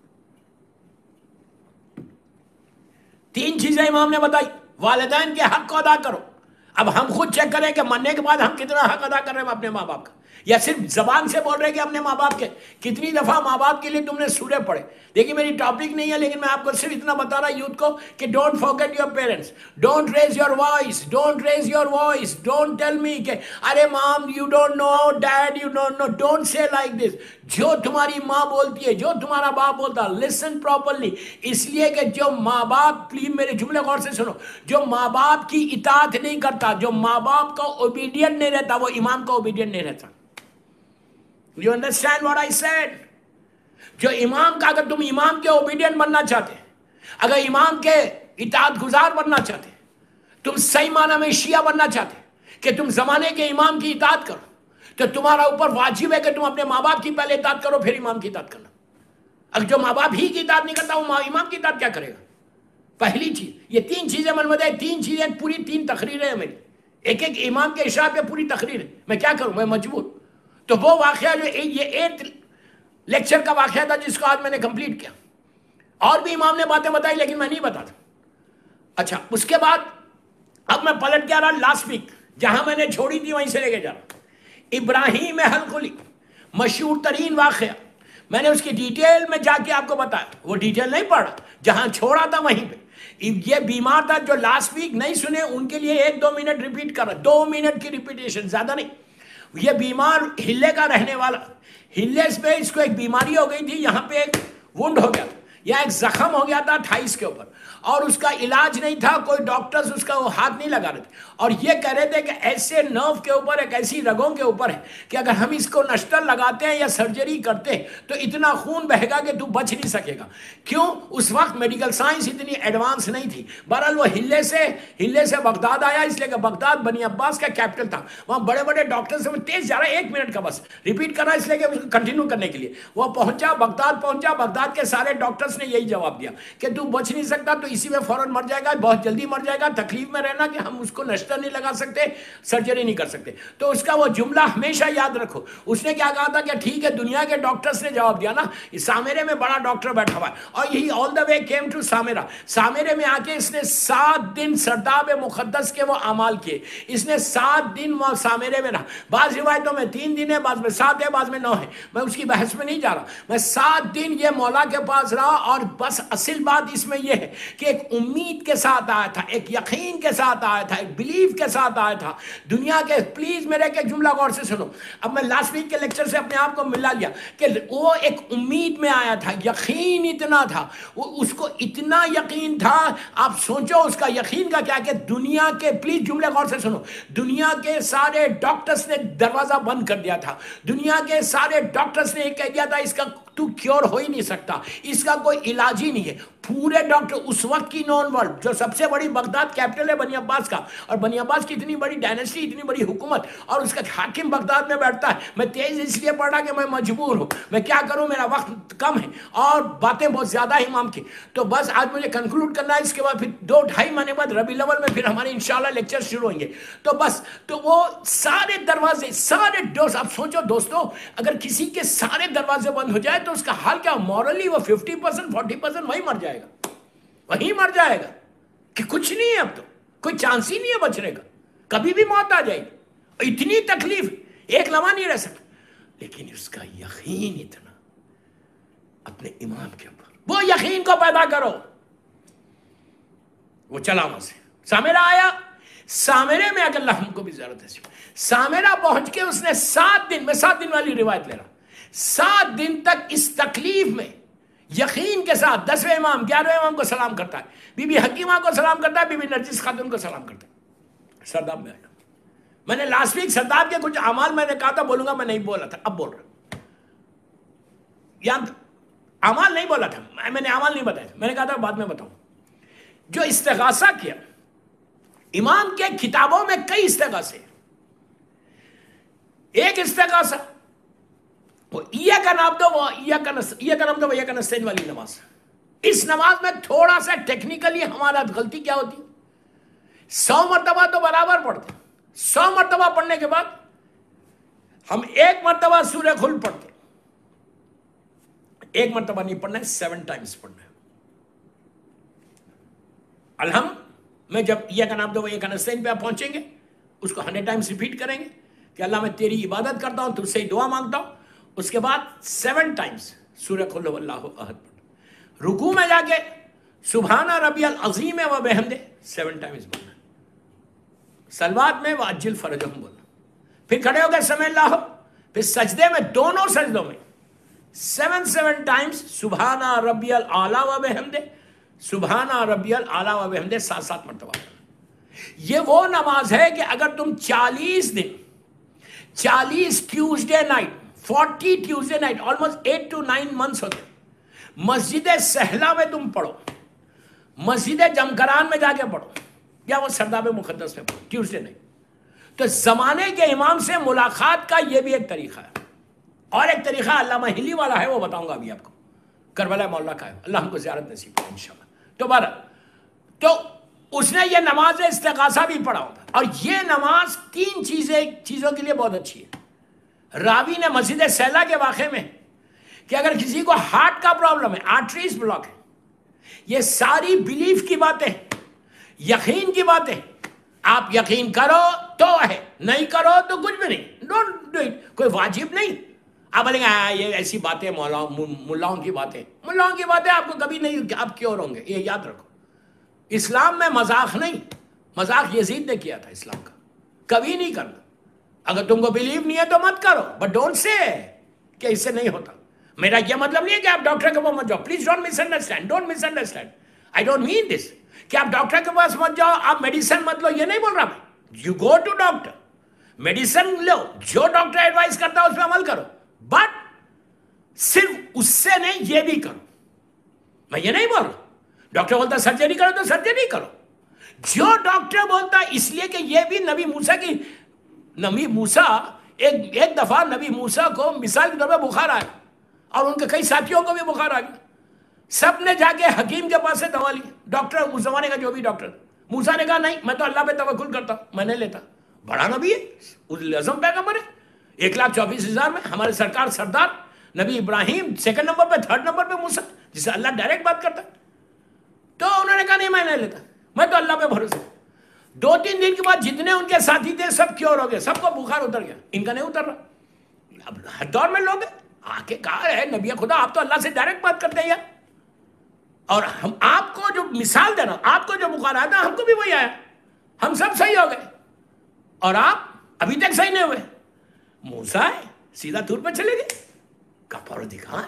تین چیزیں امام نے بتائی. والدین کے حق کو ادا کرو. اب ہم خود چیک کریں کہ مرنے کے بعد ہم کتنا حق ادا کر رہے ہیں اپنے ماں باپ کا. یا صرف زبان سے بول رہے کہ اپنے ماں باپ کے؟ کتنی دفعہ ماں باپ کے لیے تم نے سورے پڑھے؟ دیکھیے میری ٹاپک نہیں ہے لیکن میں آپ کو صرف اتنا بتا رہا یوتھ کو کہ don't forget your parents, don't raise your voice, don't raise your voice, don't tell me کہ ارے mom you don't know, dad you don't know, don't say like this. جو تمہاری ماں بولتی ہے، جو تمہارا باپ بولتا ہے، لسن پراپرلی. اس لیے کہ جو ماں باپ، پلیز میرے جملے غور سے سنو، جو ماں باپ کی اطاعت نہیں کرتا، جو ماں باپ کا اوبیڈینٹ نہیں رہتا، وہ امام کا اوبیڈینٹ نہیں رہتا. You understand what I said? جو امام کا، اگر تم امام کے اوبیڈینٹ بننا چاہتے، اگر امام کے اطاعت گزار بننا چاہتے، تم صحیح معنی میں شیعہ بننا چاہتے کہ تم زمانے کے امام کی اطاعت کرو، تو تمہارا اوپر واجب ہے کہ تم اپنے ماں باپ کی پہلے اطاعت کرو پھر امام کی اطاعت کرنا. اگر جو ماں باپ ہی کی اطاعت نہیں کرتا وہ امام کی اطاعت کیا کرے گا؟ پہلی چیز یہ تین چیزیں من مدے، تین چیزیں پوری تین تقریریں ہیں میری، ایک ایک امام کے اشارے پہ پوری تقریر ہے. میں کیا کروں، میں مجبور. تو وہ واقعہ جو یہ ایٹ لیکچر کا واقعہ تھا جس کو آج میں نے کمپلیٹ کیا. اور بھی امام نے باتیں بتائی لیکن میں نہیں بتاتا. اچھا اس کے بعد اب میں پلٹ گیا رہا لاسٹ ویک، جہاں میں نے چھوڑی تھی وہیں سے لے کے جا رہا. ابراہیم الخلی، مشہور ترین واقعہ، میں نے اس کی ڈیٹیل میں جا کے آپ کو بتایا، وہ ڈیٹیل نہیں پڑھا، جہاں چھوڑا تھا وہیں پہ. یہ بیمار تھا، جو لاسٹ ویک نہیں سنے ان کے لیے ایک دو منٹ ریپیٹ کر رہا، دو منٹ کی ریپیٹیشن، زیادہ نہیں. یہ بیمار ہلے کا رہنے والا، ہلے پہ اس کو ایک بیماری ہو گئی تھی، یہاں پہ ایک وونڈ ہو گیا تھا یا ایک زخم ہو گیا تھا اٹھائیس کے اوپر، اور اس کا علاج نہیں تھا، کوئی ڈاکٹرز اس کا وہ ہاتھ نہیں لگا رہے تھے، اور یہ کہہ رہے تھے کہ ایسے نرو کے اوپر، ایک ایسی رگوں کے اوپر ہے کہ اگر ہم اس کو نشتر لگاتے ہیں یا سرجری کرتے ہیں تو اتنا خون بہے گا کہ تو بچ نہیں سکے گا. کیوں؟ اس وقت میڈیکل سائنس اتنی ایڈوانس نہیں تھی. بہرحال وہ ہلے سے ہلے سے بغداد آیا، اس لیے کہ بغداد بنی عباس کا کیپٹل تھا. وہاں بڑے بڑے ڈاکٹرز، میں تیز جا رہا ہے، ایک منٹ کا بس ریپیٹ کر رہا اس لیے کہ کنٹینیو کرنے کے لیے. وہ پہنچا بغداد، پہنچا بغداد کے سارے ڈاکٹرز نے یہی جواب دیا کہ تو بچ نہیں سکتا، تو اسی میں فوراً مر جائے گا، بہت جلدی مر جائے گا، تکلیف میں رہنا کہ ہم اس کو نشتر نہیں لگا سکتے، سرجری نہیں کر سکتے. تو اس کا وہ جملہ ہمیشہ یاد رکھو. اس نے کیا کہا تھا کہ ٹھیک ہے، دنیا کے ڈاکٹرز نے جواب دیا نا، سامرے میں بڑا ڈاکٹر بیٹھا ہوا ہے، اور یہی آل دا وے کیم ٹو سامرا. سامرے میں آ کے اس نے سات دن سرداب مقدس کے وہ اعمال کیے. اس نے سات دن وہ سامرے میں رہا. بعض روایتوں میں تین دن ہے، بعض میں سات ہے، بعض میں نو ہے، میں اس کی بحث میں نہیں جا رہا. میں سات دن یہ مولا کے پاس رہا، اور بس اصل بات اس میں یہ ہے کہ ایک امید کے ساتھ آیا تھا، ایک یقین کے ساتھ آیا تھا، ایک بلیف کے ساتھ آیا تھا. دنیا کے، پلیز میرے ایک جملہ غور سے سنو. اب میں لاسٹ ویک کے لیکچر سے اپنے آپ کو ملا لیا کہ وہ ایک امید میں آیا تھا، یقین اتنا تھا، وہ اس کو اتنا یقین تھا. آپ سوچو اس کا یقین کا کیا کہ دنیا کے، پلیز جملے غور سے سنو، دنیا کے سارے ڈاکٹرز نے دروازہ بند کر دیا تھا. دنیا کے سارے ڈاکٹرز نے یہ کہہ دیا تھا اس کا تو کیور ہو ہی نہیں سکتا، اس کا کوئی علاج ہی نہیں ہے. پورے ڈاکٹر اس وقت کی نون ورلڈ، جو سب سے بڑی بغداد کیپٹل ہے بنی عباس کا، اور بنی عباس کی اتنی بڑی ڈائنیسٹی، اتنی بڑی حکومت، اور اس کا حاکم بغداد میں بیٹھتا ہے. میں تیز اس لیے پڑھ رہا کہ میں مجبور ہوں، میں کیا کروں، میرا وقت کم ہے اور باتیں بہت زیادہ ہے امام کی. تو بس آج مجھے کنکلوڈ کرنا ہے، اس کے بعد پھر دو ڈھائی مہینے بعد ربیع الاول میں پھر ہمارے انشاءاللہ لیکچر شروع ہوں گے. تو بس تو وہ سارے دروازے، سارے ڈورز، اب سوچو دوستو، اگر کسی کے سارے دروازے بند ہو جائے تو اس کا حال کیا؟ مورلی وہ ففٹی پرسینٹ فورٹی پرسینٹ وہی مر جائے گا، وہی مر جائے گا کہ کچھ نہیں ہے، اب تو کوئی چانس ہی نہیں ہے بچنے کا، کبھی بھی موت آ جائے گی. اتنی تکلیف، ایک لمحہ نہیں رہ سکتا. لیکن اس کا یقین اتنا اپنے امام کے اوپر، وہ یقین کو پیدا کرو. وہ چلا وہاں سے، سامرا آیا. سامرے میں اگر اللہ ہم کو بھی ضرورت ہے، سامرا پہنچ کے اس نے سات دن، میں سات دن والی روایت لے رہا، سات دن تک اس تکلیف میں یقین کے ساتھ دسویں امام، گیارہویں امام کو سلام کرتا ہے، بی بی حکیمہ کو سلام کرتا ہے، بی بی نرجس خاتون کو سلام کرتا ہے. سرداب میں آیا. میں نے لاسٹ ویک سرداب کے کچھ اعمال میں نے کہا تھا بولوں گا، میں نہیں بولا تھا، اب بول رہا ہوں. یہاں اعمال نہیں بولا تھا، میں نے اعمال نہیں بتایا تھا، میں نے کہا تھا بعد میں بتاؤں. جو استغاثہ کیا امام کے کتابوں میں کئی استغاثے، ایک استغاثہ وہ ایاک نعبد و ایاک نعبد و ایاک نستعین والی نماز. اس نماز میں تھوڑا سا ٹیکنیکلی ہمارا غلطی کیا ہوتی ہے، سو مرتبہ تو برابر پڑھتے، سو مرتبہ پڑھنے کے بعد ہم ایک مرتبہ سورہ کھل پڑھتے، ایک مرتبہ نہیں پڑھنا ہے، سیون ٹائمز پڑھنا ہے. الحمد میں جب ایاک نعبد و ایاک نستعین پہ آپ پہنچیں گے، اس کو ہنڈریڈ ٹائمز ریپیٹ کریں گے. کہ اللہ میں تیری عبادت کرتا ہوں، تجھ سے ہی دعا مانگتا ہوں. اس کے بعد سیون ٹائمز سورہ قل هو اللہ احد پڑھنا. رکوع میں جا کے سبحان ربی العظیم و بحمدہ سیون ٹائمز بولنا. صلوات میں وعجل فرجہم بولنا. پھر کھڑے ہو گئے سمع اللہ. پھر سجدے میں دونوں سجدوں میں سیون سیون ٹائمز سبحان ربی الاعلیٰ و بحمدہ سبحان ربی الاعلیٰ و بحمدہ سات سات مرتبہ. یہ وہ نماز ہے کہ اگر تم چالیس دن چالیس Tuesday night forty Tuesday night almost eight to nine months ہوتے مسجد سہلا میں تم پڑھو، مسجد جمکران میں جا کے پڑھو، یا وہ سرداب مقدس میں پڑھو ٹیوزڈے نائٹ، تو زمانے کے امام سے ملاقات کا یہ بھی ایک طریقہ ہے. اور ایک طریقہ علامہ ہلی والا ہے، وہ بتاؤں گا ابھی آپ کو، کربلا مولا کا ہے. اللہ ہم کو زیارت نصیب کرے انشاءاللہ. تو بارہ تو اس نے یہ نماز استغاثہ بھی پڑھا ہوتا. اور یہ نماز تین چیزیں چیزوں کے لیے بہت اچھی ہے. راوی نے مسجد سیلا کے واقعے میں کہ اگر کسی کو ہارٹ کا پرابلم ہے، آرٹریز بلاک ہے، یہ ساری بلیف کی باتیں، یقین کی باتیں، آپ یقین کرو تو ہے، نہیں کرو تو کچھ بھی نہیں. Don't do it. کوئی واجب نہیں. آپ بولیں گے یہ ایسی باتیں مولاؤں ملاؤں کی باتیں ملاؤں کی باتیں آپ کو کبھی نہیں، آپ کیوں ہوں گے. یہ یاد رکھو، اسلام میں مذاق نہیں. مذاق یزید نے کیا تھا اسلام کا، کبھی نہیں کرنا. اگر تم کو بلیو نہیں ہے تو مت کرو، بٹ ڈونٹ سے کہ اس سے نہیں ہوتا. میرا یہ مطلب نہیں ہے کہ آپ ڈاکٹر کے پاس مت جاؤ. Please don't misunderstand don't misunderstand I don't mean this کہ آپ ڈاکٹر کے پاس مت جاؤ، آپ میڈیسن مت لو، یہ نہیں بول رہا میں. You go to doctor, medicine لو، جو ڈاکٹر ایڈوائز کرتا ہے اس پہ عمل کرو، بٹ صرف اس سے نہیں، یہ بھی کرو. میں یہ نہیں بول رہا ڈاکٹر بولتا سرجری کرو تو سرجری کرو. جو ڈاکٹر بولتا اس لیے کہ یہ بھی نبی موسیٰ کی نبی موسیٰ ایک ایک دفعہ نبی موسیٰ کو مثال کے طور پہ بخار آیا اور ان کے کئی ساتھیوں کو بھی بخار آ گیا. سب نے جا کے حکیم کے پاس سے دوا لی. ڈاکٹر اس زمانے کا جو بھی ڈاکٹر، موسیٰ نے کہا نہیں میں تو اللہ پہ توکل کرتا ہوں، میں نہیں لیتا. بڑا نبی ہے، اعظم پیغمبر ہے، ایک لاکھ چوبیس ہزار میں ہمارے سرکار سردار نبی ابراہیم سیکنڈ نمبر پہ، تھرڈ نمبر پہ موسیٰ جس سے اللہ ڈائریکٹ بات کرتا. تو انہوں نے کہا نہیں میں نہیں لیتا، میں تو اللہ پہ بھروسہ. دو تین دن کے بعد جتنے ان کے ساتھی تھے سب کیور ہو گئے، سب کو بخار اتر گیا، ان کا نہیں اتر رہا. اب ہر دور میں لوگ آ کے کہا ہے نبی خدا آپ تو اللہ سے ڈائریکٹ بات کرتے ہیں یار، اور ہم آپ کو جو مثال دینا، آپ کو جو بخار آیا تھا ہم کو بھی وہی آیا، ہم سب صحیح ہو گئے اور آپ ابھی تک صحیح نہیں ہوئے. موسیٰ سیدھا طور پہ چلے گئے کا پروردگار.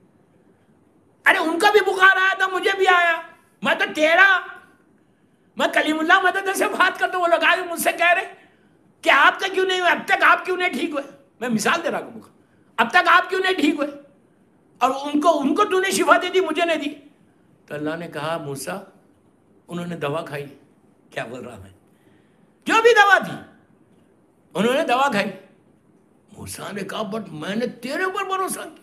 ارے ان کا بھی بخار آیا تھا، مجھے بھی آیا، میں تو تیرا میں کلیم اللہ مدد سے بات کرتا ہوں. وہ لوگ آگے مجھ سے کہہ رہے کہ آپ کا کیوں نہیں ہوئے، اب تک آپ کیوں نہیں ٹھیک ہوئے. میں مثال دے رہا ہوں، اب تک آپ کیوں نہیں ٹھیک ہوئے، اور ان کو ان کو تو نے شفا دے دی مجھے نہیں دی. تو اللہ نے کہا موسیٰ انہوں نے دوا کھائی. کیا بول رہا میں، جو بھی دوا تھی انہوں نے دوا کھائی. موسیٰ نے کہا بٹ میں نے تیرے اوپر بھروسہ کیا،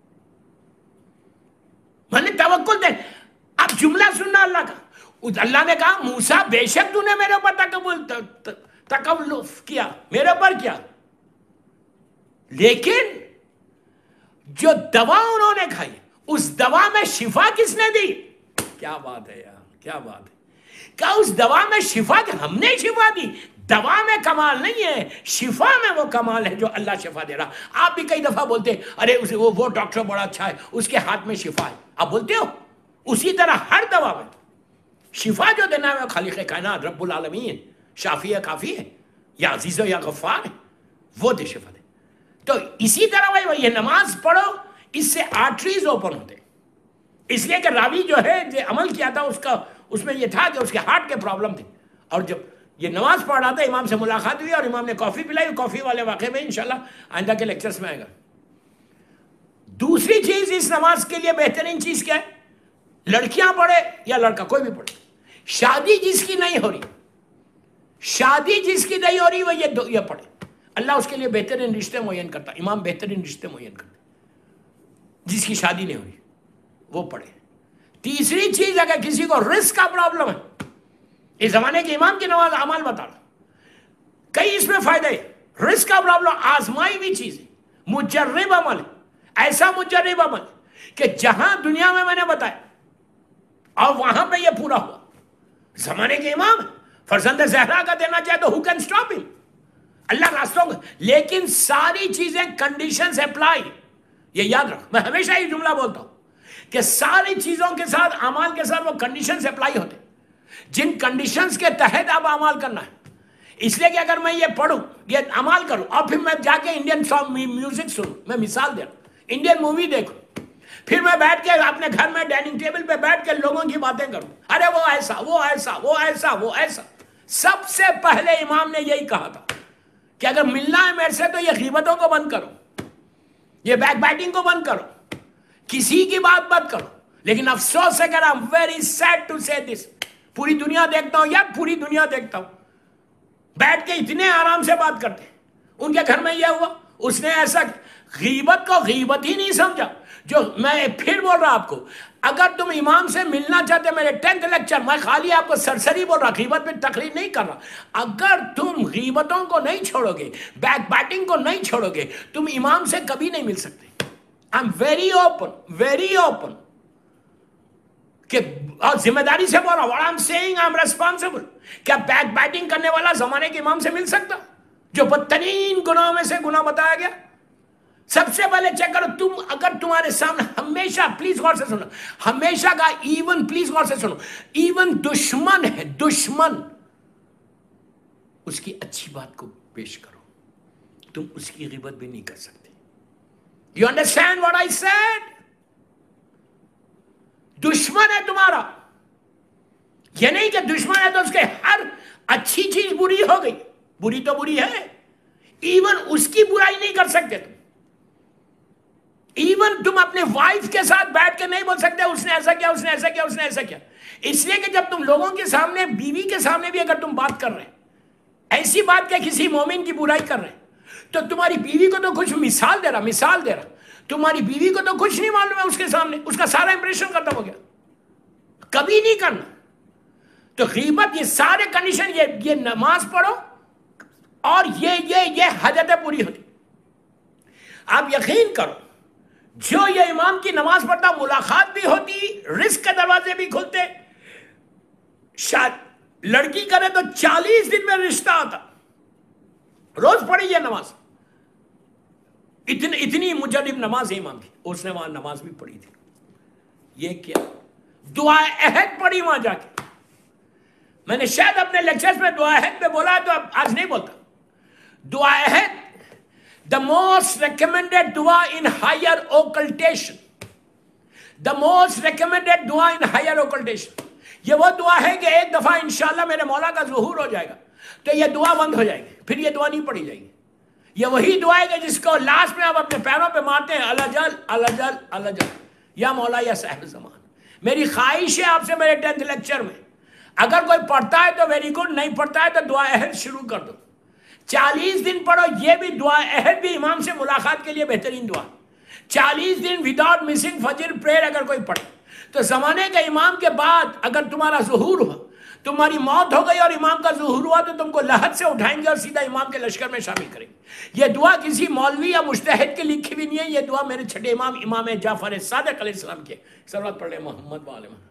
میں نے توکل دے. اب جملہ سننا اللہ کا. اللہ نے کہا موسیٰ بے شک تو نے میرے اوپر تکبر تکلف کیا، میرے اوپر کیا، لیکن جو دوا انہوں نے کھائی اس دوا میں شفا کس نے دی. کیا بات ہے یار، کیا بات ہے. کہا اس دوا میں شفا، کہ ہم نے شفا دی. دوا میں کمال نہیں ہے، شفا میں وہ کمال ہے جو اللہ شفا دے رہا. آپ بھی کئی دفعہ بولتے ارے وہ وہ ڈاکٹر بڑا اچھا ہے، اس کے ہاتھ میں شفا ہے، آپ بولتے ہو. اسی طرح ہر دوا میں شفا جو دینا ہے خالق کائنات رب العالمین، شافی ہے، کافی ہے، یا عزیز و یا غفار ہے، وہ دے شفا دے. تو اسی طرح بھائی یہ نماز پڑھو، اس سے آرٹریز اوپن ہوتے. اس لیے کہ راوی جو ہے جو عمل کیا تھا اس کا اس میں یہ تھا کہ اس کے ہارٹ کے پرابلم تھے، اور جب یہ نماز پڑھ رہا تھا امام سے ملاقات ہوئی اور امام نے کافی پلائی. کافی والے واقعے میں انشاءاللہ آئندہ کے لیکچرز میں آئے گا. دوسری چیز اس نماز کے لیے بہترین چیز کیا ہے، لڑکیاں پڑھے یا لڑکا کوئی بھی پڑھے، شادی جس کی نہیں ہو رہی، شادی جس کی نہیں ہو رہی وہ یہ یہ پڑھے. اللہ اس کے لیے بہترین رشتے معین کرتا، امام بہترین رشتے معین کرتا. جس کی شادی نہیں ہو رہی وہ پڑھے. تیسری چیز اگر کسی کو رزق کا پرابلم ہے، اس زمانے کے امام کی نماز اعمال بتا رہا، کئی اس میں فائدے. رزق کا پرابلم آزمائی ہوئی چیز ہے، مجرب عمل ہے، ایسا مجرب عمل کہ جہاں دنیا میں میں نے بتایا اور وہاں پہ یہ پورا ہوا. زمانے کے امام فرزند زہرا کا دینا چاہے تو who can stop him؟ اللہ راستوں کو، لیکن ساری چیزیں کنڈیشنز اپلائی. یہ یاد رکھ، میں ہمیشہ یہ جملہ بولتا ہوں کہ ساری چیزوں کے ساتھ، اعمال کے ساتھ وہ کنڈیشنز اپلائی ہوتے جن کنڈیشنز کے تحت آپ اعمال کرنا ہے. اس لیے کہ اگر میں یہ پڑھوں، یہ عمل کروں، اور پھر میں جا کے انڈین سانگ میوزک سنوں، میں مثال دے رہا ہوں، انڈین مووی دیکھوں، پھر میں بیٹھ کے اپنے گھر میں ڈائننگ ٹیبل پہ بیٹھ کے لوگوں کی باتیں کروں، ارے وہ ایسا وہ ایسا وہ ایسا وہ ایسا. سب سے پہلے امام نے یہی کہا تھا کہ اگر ملنا ہے میرے سے تو یہ غیبتوں کو بند کرو، یہ بیک بائٹنگ کو بند کرو، کسی کی بات مت کرو. لیکن افسوس ہے کہ I'm very sad to say this، پوری دنیا دیکھتا ہوں یار، پوری دنیا دیکھتا ہوں بیٹھ کے اتنے آرام سے بات کرتے ہیں. ان کے گھر میں یہ ہوا، اس نے ایسا، غیبت کو غیبت ہی نہیں سمجھا. جو میں پھر بول رہا آپ کو، اگر تم امام سے ملنا چاہتے، میرے ٹینتھ لیکچر، میں خالی آپ کو سرسری بول رہا، غیبت پہ تقریر نہیں کر رہا. اگر تم غیبتوں کو نہیں چھوڑو گے، بیک بائٹنگ کو نہیں چھوڑو گے، تم امام سے کبھی نہیں مل سکتے. I am very open, very open, کہ اور ذمہ داری سے بول رہا ہوں، I'm saying I'm responsible. کیا بیک بائٹنگ کرنے والا زمانے کے امام سے مل سکتا، جو بدترین گناہوں میں سے گناہ بتایا گیا؟ سب سے پہلے چیک کرو تم، اگر تمہارے سامنے ہمیشہ، پلیز غور سے سنو، ہمیشہ کا ایون، پلیز غور سے سنو، ایون دشمن ہے، دشمن، اس کی اچھی بات کو پیش کرو، تم اس کی غیبت بھی نہیں کر سکتے. You understand what I said؟ دشمن ہے تمہارا، یہ نہیں کہ دشمن ہے تو اس کے ہر اچھی چیز بری ہو گئی، بری تو بری ہے، ایون اس کی برائی نہیں کر سکتے تم. ایون تم اپنے وائف کے ساتھ بیٹھ کے نہیں بول سکتے اس نے ایسا کیا، اس نے ایسا کیا، اس نے ایسا کیا. اس لیے کہ جب تم لوگوں کے سامنے، بیوی کے سامنے بھی اگر تم بات کر رہے ہیں ایسی بات کہ کسی مومن کی برائی کر رہے ہیں، تو تمہاری بیوی کو تو کچھ، مثال دے رہا مثال دے رہا تمہاری بیوی کو تو کچھ نہیں معلوم ہے اس کے سامنے، اس کا سارا امپریشن ختم ہو گیا. کبھی نہیں کرنا. تو غیبت، یہ سارے کنڈیشن، یہ یہ نماز پڑھو اور یہ یہ یہ حاجتیں پوری ہوتی. آپ یقین کرو، جو یہ امام کی نماز پڑھتا، ملاقات بھی ہوتی، رزق کے دروازے بھی کھلتے، شاید لڑکی کرے تو چالیس دن میں رشتہ آتا. روز پڑھی یہ نماز، اتنی اتنی مجرب نماز ہے امام کی، اس نے وہاں نماز بھی پڑھی تھی. یہ کیا دعا عہد پڑھی وہاں جا کے. میں نے شاید اپنے لیکچرز میں دعا عہد پہ بولا ہے تو اب آج نہیں بولتا. دعا عہد the most recommended dua in higher occultation, the most recommended dua in higher occultation. یہ وہ دعا ہے کہ ایک دفعہ انشاءاللہ میرے مولا کا ظہور ہو جائے گا تو یہ دعا بند ہو جائے گی، پھر یہ دعا نہیں پڑھی جائے گی. یہ وہی دعا ہے کہ جس کو لاسٹ میں آپ اپنے پیروں پہ مارتے ہیں، اللہ جل اللہ جل اللہ جل، یا مولا یا صاحب زمان. میری خواہش ہے آپ سے میرے ٹینتھ لیکچر میں، اگر کوئی پڑھتا ہے تو ویری گڈ، نہیں پڑھتا ہے تو دعا عہد شروع کر دو. چالیس دن پڑھو، یہ بھی دعا عہد بھی امام سے ملاقات کے لیے بہترین دعا. چالیس دن وداؤٹ مسنگ فجر پریئر اگر کوئی پڑھے تو زمانے کے امام کے بعد اگر تمہارا ظہور ہوا، تمہاری موت ہو گئی اور امام کا ظہور ہوا تو تم کو لحد سے اٹھائیں گے اور سیدھا امام کے لشکر میں شامل کریں گے. یہ دعا کسی مولوی یا مجتہد کی لکھی بھی نہیں ہے، یہ دعا میرے چھٹے امام امام جعفر صادق علیہ السلام کی. صلوات پڑھ لیں محمد و آل محمد.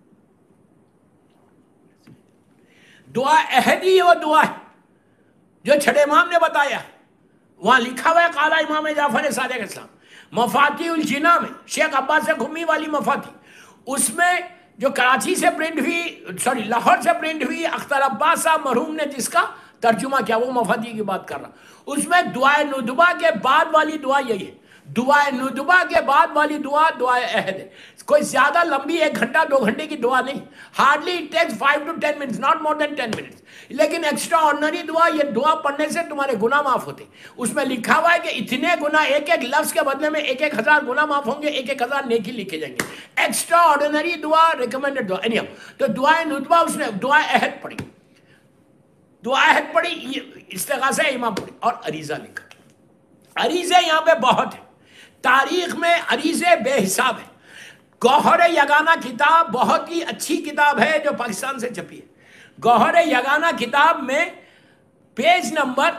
دعا عہد ہی وہ دعا ہے جو چھٹے امام نے بتایا. وہاں لکھا ہوا ہے قال امام جعفر صادق اسلام، مفاتیح الجنا میں، شیخ عباس گھمی والی مفاتیح، اس میں جو کراچی سے پرنٹ ہوئی، سوری لاہور سے پرنٹ ہوئی، اختر عباس صاحب مرحوم نے جس کا ترجمہ کیا، وہ مفاتیح کی بات کر رہا. اس میں دعائے ندبہ کے بعد والی دعا یہی ہے. دعائے ندبہ کے بعد والی دعا دعائے عہد ہے. کوئی زیادہ لمبی ایک گھنٹہ دو گھنٹے کی دعا نہیں، hardly it takes five to ten minutes, not more than ten minutes. لیکن ایکسٹرا آرڈنری دعا، یہ دعا پڑھنے سے تمہارے گناہ معاف ہوتے. اس میں لکھا ہوا ہے کہ اتنے گناہ، ایک ایک لفظ کے بدلے میں ایک ایک ہزار گناہ معاف ہوں گے، ایک ایک ہزار نیکی لکھے جائیں گے. ایکسٹرا آرڈنری دعا، ریکمینڈڈ دعا. اینی تو دعائے ندبہ اس نے دعا عہد پڑھی، دعا عہد پڑھی، استغاثہ امام پڑھی اور عریضہ لکھا. عریضے یہاں پہ بہت ہیں، تاریخ میں عریضے بے حساب ہیں. گوہر یگانہ کتاب بہت ہی اچھی کتاب ہے جو پاکستان سے چھپی ہے. گوہر یگانہ کتاب میں پیج نمبر،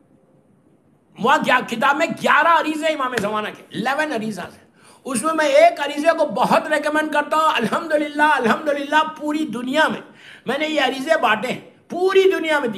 کتاب میں گیارہ عریضے امام زمانہ کے، الیون عریضات ہیں. اس میں میں ایک عریضے کو بہت ریکمینڈ کرتا ہوں. الحمدللہ الحمدللہ پوری دنیا میں میں نے یہ عریضے بانٹے ہیں، پوری دنیا میں دیے.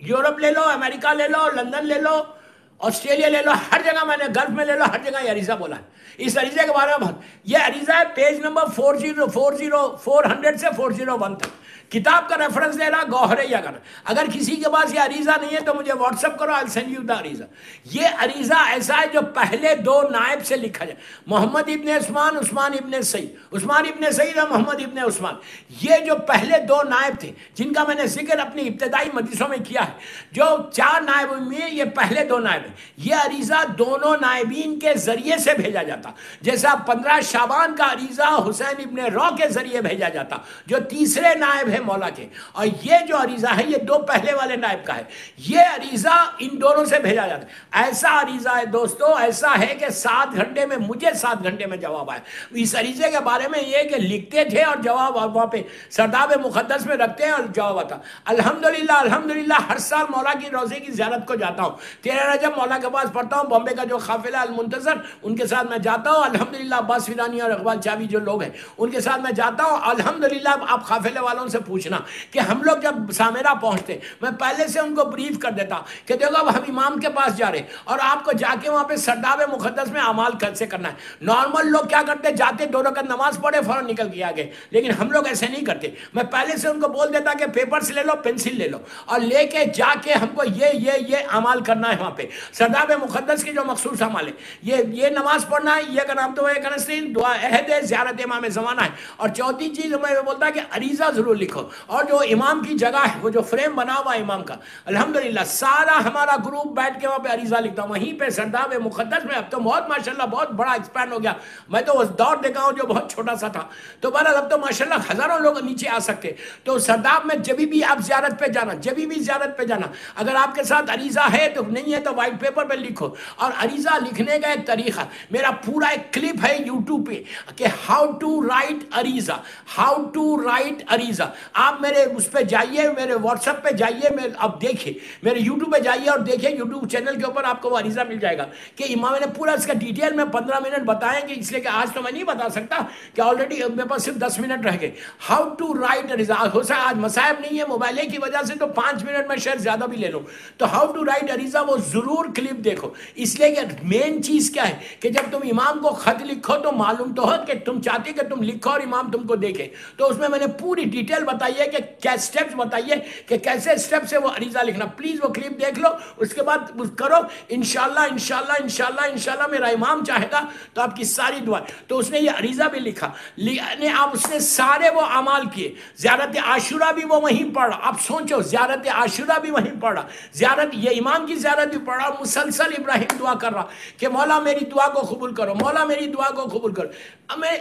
یورپ لے لو، امریکہ لے لو، لندن لے لو، آسٹریلیا لے لو، ہر جگہ میں نے، گلف میں لے لو، ہر جگہ یہ عریضہ بولا ہے. اس عریضے کے بارے میں بہت، یہ عریضہ ہے page number four zero four zero four hundred سے فور زیرو ون تک. کتاب کا ریفرنس دے رہا گوہر یقین. اگر کسی کے پاس یہ عریضہ نہیں ہے تو مجھے واٹس اپ کرو، I'll send you the عریضہ. یہ عریضہ ایسا ہے جو پہلے دو نائب سے لکھا جائے، محمد ابن عثمان، عثمان ابن سعید، عثمان ابن سعید اور محمد ابن عثمان. یہ جو پہلے دو نائب تھے جن کا میں نے ذکر اپنی ابتدائی مجلسوں میں کیا ہے، جو چار نائب میں یہ پہلے دو نائب ہیں. یہ عریضہ دونوں نائبین کے ذریعے سے بھیجا جاتا، جیسا پندرہ شعبان کا عریضہ حسین ابن رو کے ذریعے بھیجا جاتا جو تیسرے نائب ہے مولا کے. اور یہ جو عریضہ ہے یہ دو پہلے والے نائب کا ہے. یہ عریضہ ان دونوں سے بھیجا جاتا ہے. ایسا عریضہ ہے دوستو، ایسا ہے کہ سات گھنٹے میں، مجھے سات گھنٹے میں جواب آیا. اس عریضے کے بارے میں یہ کہ لکھتے تھے اور جواب وہاں پہ سرداب مقدس میں رکھتے ہیں اور جواب آتا. الحمدللہ الحمدللہ ہر سال مولا کی روزے کی زیارت کو جاتا ہوں. تیرہ رجب مولا کے پاس پڑھتا ہوں. بامبے کا جو قافلہ المنتظر ان کے ساتھ میں جاتا ہوں. الحمدللہ عباس فیرانی اور اقبال چاوی جو لوگ ہیں ان کے ساتھ میں جاتا ہوں. الحمدللہ آپ قافلے والوں سے پوچھنا کہ ہم لوگ جب سامرا پہنچتے میں پہلے سے ان کو بریف کر دیتا کہ دیکھو اب ہم امام کے پاس جا رہے اور آپ کو جا کے وہاں پہ سرداب مقدس میں اعمال کیسے کرنا ہے. نارمل لوگ کیا کرتے، جاتے دو رکعت نماز پڑھے فوراً نکل کے آگے، لیکن ہم لوگ ایسے نہیں کرتے. میں پہلے سے ان کو بول دیتا کہ پیپرز لے لو، پینسل لے لو اور لے کے جا کے ہم کو یہ یہ یہ اعمال کرنا ہے. وہاں پہ سرداب مقدس کے جو مخصوص اعمال ہے، یہ یہ نماز پڑھنا ہے، یہ کا نام تو یہ کرنا دعا عہد ہے، زیارت امام زمانہ ہے. اور چوتھی چیز میں بولتا کہ عریضہ ضرور لکھو. اور جو امام کی جگہ ہے، وہ جو فریم بنا ہوا امام کا، الحمدللہ سارا ہمارا گروپ بیٹھ کے وہاں پہ عریضہ لکھتا ہوں. وہیں پہ سرداب مقدس میں اب تو بہت ماشاءاللہ بہت بڑا ایکسپینڈ ہو گیا. میں تو اس دور دیکھا ہوں جو بہت چھوٹا سا تھا. تو بہرحال اب تو ماشاءاللہ ہزاروں لوگ نیچے آ سکتے. تو سرداب میں جبھی بھی آپ زیارت پہ جانا، جبھی بھی زیارت پہ جانا، اگر آپ کے ساتھ عریضہ ہے تو نہیں ہے تو وائٹ پیپر پہ لکھو. اور عریضہ لکھنے کا ایک طریقہ، میرا پورا ایک کلپ ہے یوٹیوب پہ کہ ہاؤ ٹو رائٹ عریضہ، ہاؤ ٹو رائٹ عریضہ. آپ میرے اس پہ جائیے، میرے واٹس ایپ پہ جائیے، اب دیکھیں میرے یوٹیوب پہ جائیے اور دیکھیں یوٹیوب چینل کے اوپر آپ کو وہ عریضہ مل جائے گا کہ امام نے پورا اس کا ڈیٹیل میں پندرہ منٹ بتائیں گے، اس لیے کہ آج تو میں نہیں بتا سکتا کہ آلریڈی میرے پاس صرف دس منٹ رہ گئے. ہاؤ ٹو رائٹ عریضہ، ہو سکتا آج مصائب نہیں ہے موبائل کی وجہ سے تو پانچ منٹ میں شاید زیادہ بھی لے لوں. تو ہاؤ ٹو رائٹ عریضہ وہ ضرور کلپ دیکھو، اس لیے کہ مین چیز کیا ہے کہ جب تم امام کو خط لکھو تو معلوم تو ہو کہ تم چاہتے کہ تم لکھو اور امام تم کو دیکھے. تو اس میں میں نے پوری ڈیٹیل بتائی ہے کہ کیا سٹیپس بتائیے کہ کیسے سٹیپ سے وہ عریضہ لکھنا. پلیز وہ کلپ دیکھ لو، اس کے بعد کرو. انشاءاللہ انشاءاللہ انشاءاللہ انشاءاللہ میرا امام چاہے گا تو آپ کی ساری دعا. تو اس نے یہ عریضہ بھی لکھا، یعنی آپ اس نے سارے وہ اعمال کیے. زیارت عاشورہ بھی وہ وہیں پڑھا. آپ سوچو زیارت عاشورہ بھی وہیں پڑھا، زیارت یہ امام کی زیارت بھی پڑھا. مسلسل ابراہیم دعا کر رہا کہ مولا میری دعا کو قبول کرو، مولا میری دعا کو قبول کرو. اب میں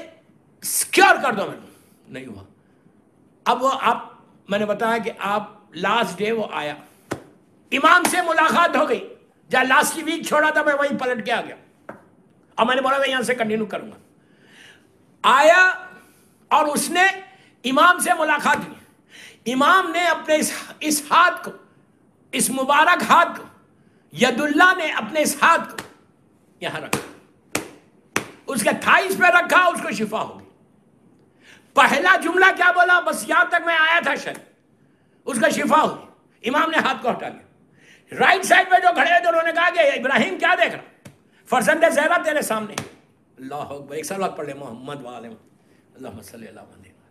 سکیور کر دو، میں نہیں ہوا. اب وہ آپ میں نے بتایا کہ آپ لاسٹ ڈے وہ آیا، امام سے ملاقات ہو گئی. جہاں لاسٹ کی ویک چھوڑا تھا میں وہیں پلٹ کے آ گیا اور میں نے بولا میں یہاں سے کنٹینیو کروں گا. آیا اور اس نے امام سے ملاقات کی. امام نے اپنے اس, اس ہاتھ کو، اس مبارک ہاتھ کو، ید اللہ نے اپنے اس ہاتھ کو یہاں رکھا، اس کے تھائیس پہ رکھا، اس کو شفا ہوگی. پہلا جملہ کیا بولا؟ بس یہاں تک میں آیا تھا شاید، اس کا شفا ہوگی. امام نے ہاتھ کو ہٹا لیا. رائٹ سائڈ پہ جو کھڑے تھے انہوں نے کہا کہ ابراہیم کیا دیکھ رہا؟ فرزند زہرا تیرے سامنے. اللہ اکبر. ایک سال وقت پڑھ لے محمد وعلى اللہم صلی اللہ علیہ وسلم.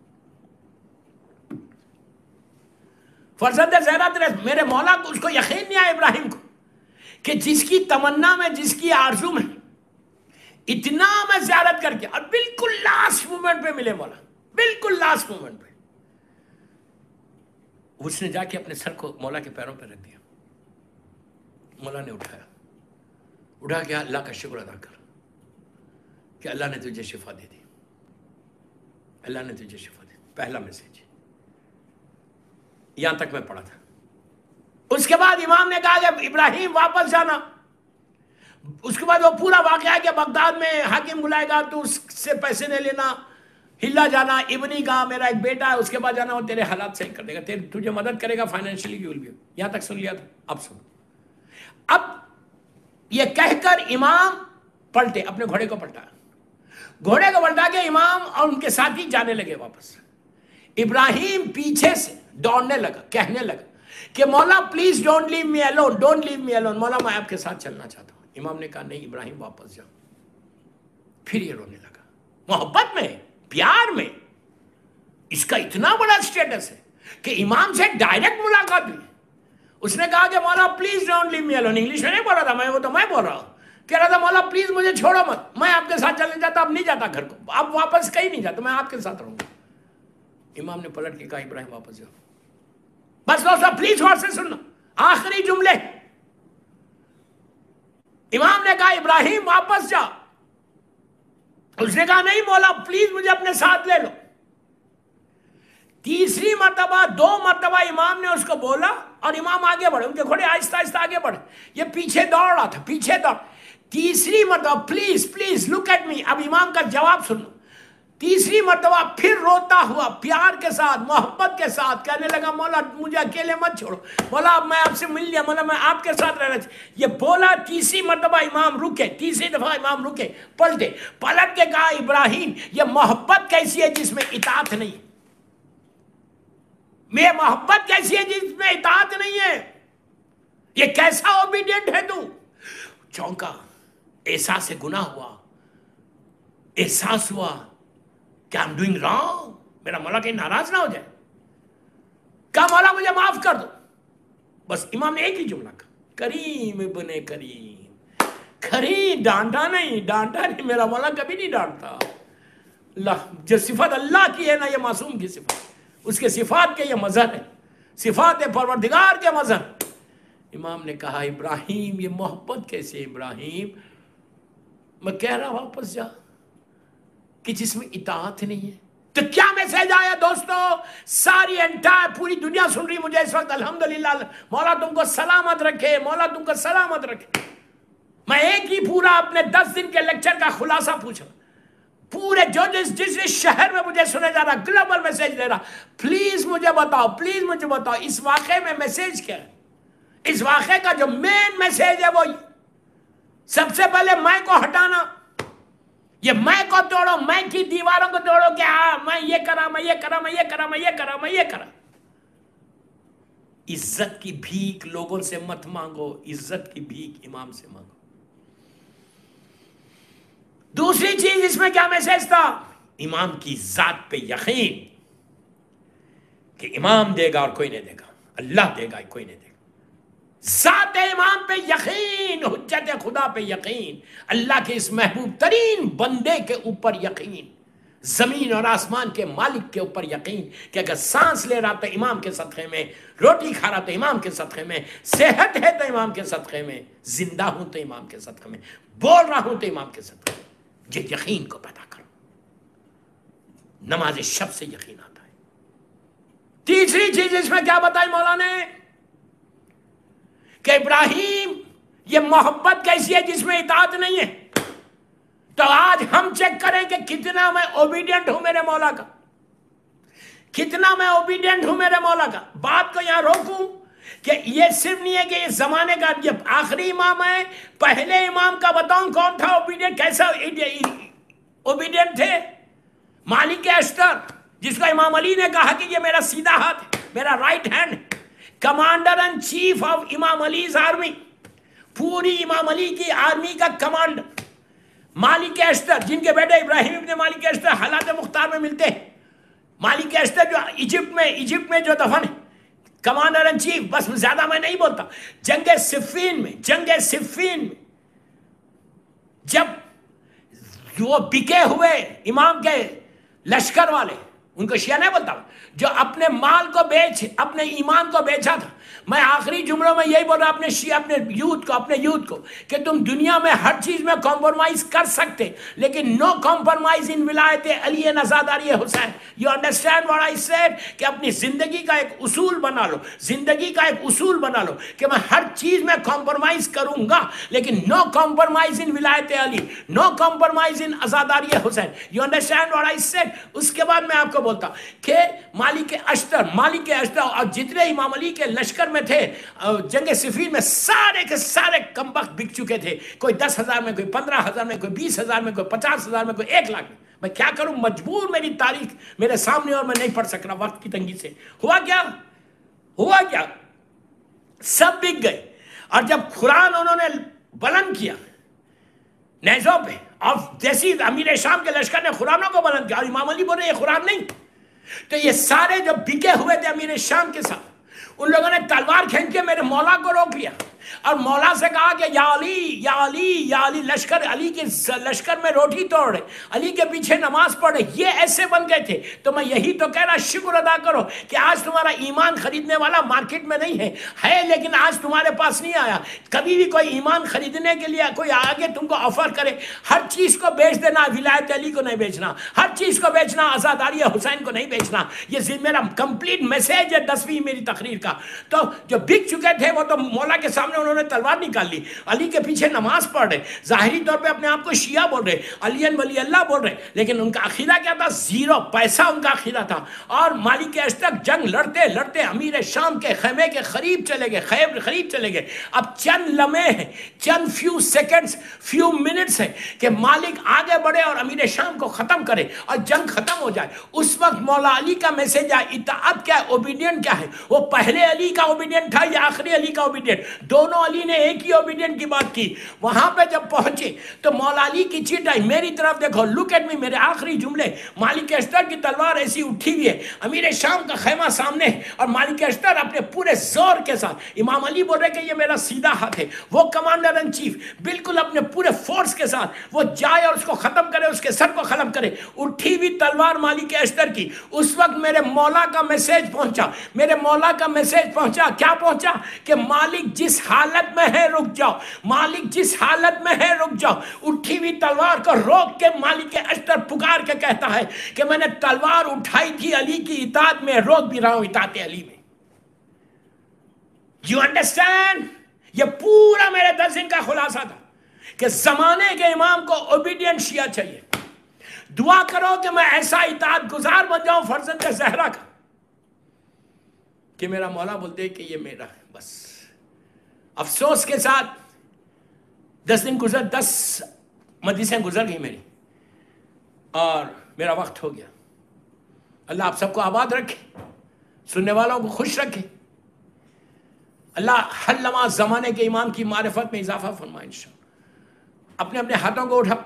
فرزند زہرا تیرے، میرے مولا کو اس کو یقین نہیں آیا ابراہیم کو کہ جس کی تمنا میں، جس کی آرزو میں اتنا میں زیارت کر کے، اور بالکل لاسٹ مومنٹ پہ ملے مولا، بالکل لاسٹ مومنٹ پہ. اس نے جا کے اپنے سر کو مولا کے پیروں پہ رکھ دیا. مولا نے اٹھایا، اٹھا کے اللہ کا شکر ادا کر کہ اللہ نے تجھے شفا دے دی، اللہ نے تجھے شفا دے دی. پہلا میسج یہاں تک میں پڑھا تھا. اس کے بعد امام نے کہا کہ ابراہیم واپس جانا. اس کے بعد وہ پورا واقعہ ہے کہ بغداد میں حاکم بلائے گا تو اس سے پیسے نہیں لینا، ہلا جانا، ابنی کا میرا ایک بیٹا ہے اس کے بعد جانا، وہ تیرے حالات صحیح کر دے گا، تجھے مدد کرے گا فائنینشلی. یہاں تک سن لیا تھا. اب سن، اب یہ کہہ کر امام پلٹے، اپنے گھوڑے کو پلٹا، گھوڑے کو پلٹا کے امام اور ان کے ساتھی جانے لگے واپس. ابراہیم پیچھے سے دوڑنے لگا، کہنے لگا کہ مولا please don't leave me alone, don't leave me alone, مولا میں آپ کے ساتھ چلنا چاہتا ہوں. امام نے کہا نہیں ابراہیم واپس جاؤ. پھر یہ رونے لگا. محبت میں، پیار میں اس کا اتنا بڑا سٹیٹس ہے کہ امام سے ڈائریکٹ ملاقات ہوئی. اس نے کہا کہ مولا please don't leave me alone. English میں نہیں بول رہا تھا میں، وہ تو میں بول رہا ہوں. کہہ رہا تھا مولا پلیز مجھے چھوڑو مت، میں آپ کے ساتھ چلنے جاتا، اب نہیں جاتا گھر کو، اب واپس کہیں نہیں جاتا، میں آپ کے ساتھ رہوں گا. امام نے پلٹ کے کہا ابراہیم واپس جاؤ. بس دوستو پلیز غور سے سننا آخری جملے. امام نے کہا ابراہیم واپس جا. اس نے کہا نہیں مولا پلیز مجھے اپنے ساتھ لے لو. تیسری مرتبہ، دو مرتبہ امام نے اس کو بولا اور امام آگے بڑھے، ان کے گھوڑے آہستہ آہستہ آگے بڑھے، یہ پیچھے دوڑ رہا تھا، پیچھے دوڑ. تیسری مرتبہ please please look at me, اب امام کا جواب سنو. تیسری مرتبہ پھر روتا ہوا پیار کے ساتھ، محبت کے ساتھ کہنے لگا مولا مجھے اکیلے مت چھوڑو، مولا اب میں آپ سے مل لیا، مولا میں آپ کے ساتھ رہنا چاہیے. یہ بولا تیسری مرتبہ امام رکے، تیسری دفعہ امام رکے، پلٹے، پلٹ کے کہا ابراہیم یہ محبت کیسی ہے جس میں اطاعت نہیں، میں محبت کیسی ہے جس میں اطاعت نہیں ہے، یہ کیسا اوبیڈینٹ ہے تو. چونکا، احساس گناہ ہوا، احساس ہوا کہ I'm doing wrong، میرا مولا کہیں ناراض نہ ہو جائے. کہا مولا مجھے معاف کر دو. بس امام نے ایک ہی جملہ کہا کریم ابن کریم. کریم، ڈانٹا نہیں، ڈانٹا نہیں، میرا مولا کبھی نہیں ڈانٹتا. اللہ جو صفت اللہ کی ہے نا، یہ معصوم کی صفت، اس کے صفات کے یہ مظہر ہے، صفات پروردگار کے مظہر. امام نے کہا ابراہیم یہ محبت کیسے ابراہیم، میں کہہ رہا واپس جا، کہ جس میں اطاعت نہیں ہے. تو کیا میسج آیا دوستو؟ ساری انٹائر پوری دنیا سن رہی مجھے اس وقت، الحمدللہ مولا تم کو سلامت رکھے، مولا تم کو سلامت رکھے. میں ایک ہی پورا اپنے دس دن کے لیکچر کا خلاصہ پوچھ رہا، پورے جو جس جس شہر میں مجھے سنے جا رہا، گلوبل میسج دے رہا، پلیز مجھے بتاؤ، پلیز مجھے بتاؤ اس واقعے میں میسج کیا ہے. اس واقعے کا جو مین میسج ہے وہ سب سے پہلے میں کو ہٹانا، یہ میں کو توڑو، میں کی دیواروں کو توڑو کہ ہاں میں یہ کرا، میں یہ کرا، میں یہ کرا، میں یہ کرا، میں یہ کرا. عزت کی بھیک لوگوں سے مت مانگو، عزت کی بھیک امام سے مانگو. دوسری چیز اس میں کیا میسج تھا؟ امام کی ذات پہ یقین، کہ امام دے گا اور کوئی نہیں دے گا، اللہ دے گا کوئی نہیں دے گا. ذات امام پہ یقین، حجت خدا پہ یقین، اللہ کے اس محبوب ترین بندے کے اوپر یقین، زمین اور آسمان کے مالک کے اوپر یقین کہ اگر سانس لے رہا تو امام کے صدقے میں، روٹی کھا رہا تو امام کے صدقے میں، صحت ہے تو امام کے صدقے میں، زندہ ہوں تو امام کے صدقے میں، بول رہا ہوں تو امام کے صدقے میں. یہ یقین کو پیدا کرو. نماز شب سے یقین آتا ہے. تیسری چیز اس میں کیا بتائی مولا نے؟ کہ ابراہیم یہ محبت کیسی ہے جس میں اطاعت نہیں ہے. تو آج ہم چیک کریں کہ کتنا میں اوبیڈینٹ ہوں میرے مولا کا، کتنا میں اوبیڈینٹ ہوں میرے مولا کا. بات کو یہاں روکوں کہ یہ صرف نہیں ہے کہ یہ زمانے کا یہ آخری امام ہے، پہلے امام کا بتاؤں کون تھا اوبیڈینٹ، کیسا اوبیڈینٹ تھے؟ مالک اشتر، جس کو امام علی نے کہا کہ یہ میرا سیدھا ہاتھ ہے، میرا right hand, commander and chief of امام علیز آرمی، پوری امام علی کی آرمی کا کمانڈر مالک اشتر، جن کے بیٹے ابراہیم ابن مالک اشتر حالات مختار میں ملتے ہیں. مالک اشتر جو ایجپٹ میں ایجپٹ میں جو دفن ہے، کمانڈر اینڈ چیف. بس زیادہ میں نہیں بولتا. جنگ صفین میں جنگ صفین میں جب وہ بکے ہوئے امام کے لشکر والے، ان کو شیعہ نہیں بولتا، جو اپنے مال کو بیچ اپنے ایمان کو بیچا تھا. میں آخری جملوں میں یہی بول رہا اپنے شیعہ اپنے یوتھ کو اپنے یوتھ کو کہ تم دنیا میں ہر چیز میں کمپرومائز کر سکتے، لیکن نو کمپرومائز ان ولایت علی نزاداری حسین. You understand what I said? کہ اپنی زندگی کا ایک اصول بنا لو، زندگی کا ایک اصول بنا لو کہ میں ہر چیز میں کمپرومائز کروں گا، لیکن نو کمپرومائز ان ولایت علی، نو کمپرومائز ان عزاداری حسین. You understand what I said? اس کے بعد میں آپ کو بولتا کہ مالک اشتر مالک اشتر اور جتنے امام علی کے لشکر میں تھے جنگ صفین میں، سارے کے سارے کم وقت بک چکے تھے. کوئی دس ہزار میں، کوئی پندرہ ہزار میں، کوئی بیس ہزار میں، کوئی پچاس ہزار میں، کوئی ایک لاکھ میں. میں کیا کروں، مجبور میری تاریخ میرے سامنے اور میں نہیں پڑھ سک رہا وقت کی تنگی سے. ہوا کیا ہوا کیا سب بک گئے. اور جب قرآن انہوں نے بلند کیا نیزوں پہ، اور جیسی امیر شام کے لشکر نے قرآنوں کو بلند کیا، اور امام علی بول رہے یہ قرآن نہیں، تو یہ سارے جو بکے ہوئے تھے امیر شام کے ساتھ، ان لوگوں نے تلوار کھینچ کے میرے مولا کو روک لیا اور مولا سے کہا کہ یا علی یا علی یا علی، لشکر علی کے لشکر میں روٹی توڑ رہے، علی کے پیچھے نماز پڑھ رہے، یہ ایسے بن گئے تھے. تو میں یہی تو کہہ رہا، شکر ادا کرو کہ آج تمہارا ایمان خریدنے والا مارکیٹ میں نہیں ہے ہے لیکن آج تمہارے پاس نہیں آیا. کبھی بھی کوئی ایمان خریدنے کے لیے کوئی آگے تم کو آفر کرے، ہر چیز کو بیچ دینا، ولایت علی کو نہیں بیچنا، ہر چیز کو بیچنا، عزاداری حسین کو نہیں بیچنا. یہ میرا کمپلیٹ میسیج ہے دسویں میری تقریر کا. تو جو بک چکے تھے وہ تو مولا کے سامنے انہوں نے تلوار نکال لی، علی کے پیچھے نماز پڑھ رہے، ظاہری طور پہ اپنے آپ کو شیعہ بول رہے، علی ولی اللہ بول رہے، لیکن ان کا عقیدہ کیا تھا؟ زیرو، پیسہ ان کا عقیدہ تھا. اور مالک اشتر جنگ لڑتے لڑتے امیر شام کے خیمے کے قریب چلے گئے، خیمے قریب چلے گئے. اب چند لمحے ہیں، چند فیو سیکنڈز، فیو منٹس ہیں کہ مالک آگے بڑھے اور امیر شام کو ختم کرے اور جنگ ختم ہو جائے. اس وقت مولا علی کا میسج ہے، اطاعت کیا ہے، اوبیڈینٹ کیا ہے. وہ پہلے علی کا اوبیڈینٹ تھا یا آخری علی کا اوبیڈینٹ؟ دونوں علی نے ایک ہی اوبیڈینٹ کی بات کی. وہاں پہ جب پہنچے تو مولا علی کی چیٹ آئی، میری طرف دیکھو، لک ایٹ می، میرے آخری جملے. مالک اشتر کی تلوار ایسی اٹھی ہوئی ہے، امیر شام کا خیمہ سامنے ہے، اور مالک اشتر اپنے پورے زور کے ساتھ، امام علی بول رہے کہ یہ میرا سیدھا ہاتھ ہے، وہ کمانڈر ان چیف بالکل اپنے پورے فورس کے ساتھ وہ جائے اور اس کو ختم کرے، اس کے سر کو ختم کرے. اٹھی ہوئی تلوار مالک اشتر کی. اس وقت میرے مولا کا میسج پہنچا، میرے مولا کا میسج پہنچا. کیا پہنچا؟ کہ مالک جس حالت میں ہے رک جاؤ، مالک جس حالت میں ہے رک جاؤ. اٹھی ہوئی تلوار کو روک کے مالک اشتر پکار کے کہتا ہے کہ میں نے تلوار اٹھائی تھی علی کی اطاعت میں، روک بھی رہا ہوں اطاعت علی میں. You understand? یہ پورا میرے دس دن کا خلاصہ تھا کہ زمانے کے امام کو اوبیڈینٹ شیعہ چاہیے. دعا کرو کہ میں ایسا اطاعت گزار بن جاؤں فرزند زہرا کا کہ میرا مولا بولتے کہ یہ میرا ہے بس. افسوس کے ساتھ دس دن گزر، دس مجلسیں گزر گئی میری، اور میرا وقت ہو گیا. اللہ آپ سب کو آباد رکھے، سننے والوں کو خوش رکھے. اللہ ہر لمحہ زمانے کے امام کی معرفت میں اضافہ فرمائے انشاءاللہ. اپنے اپنے ہاتھوں کو اٹھاؤ،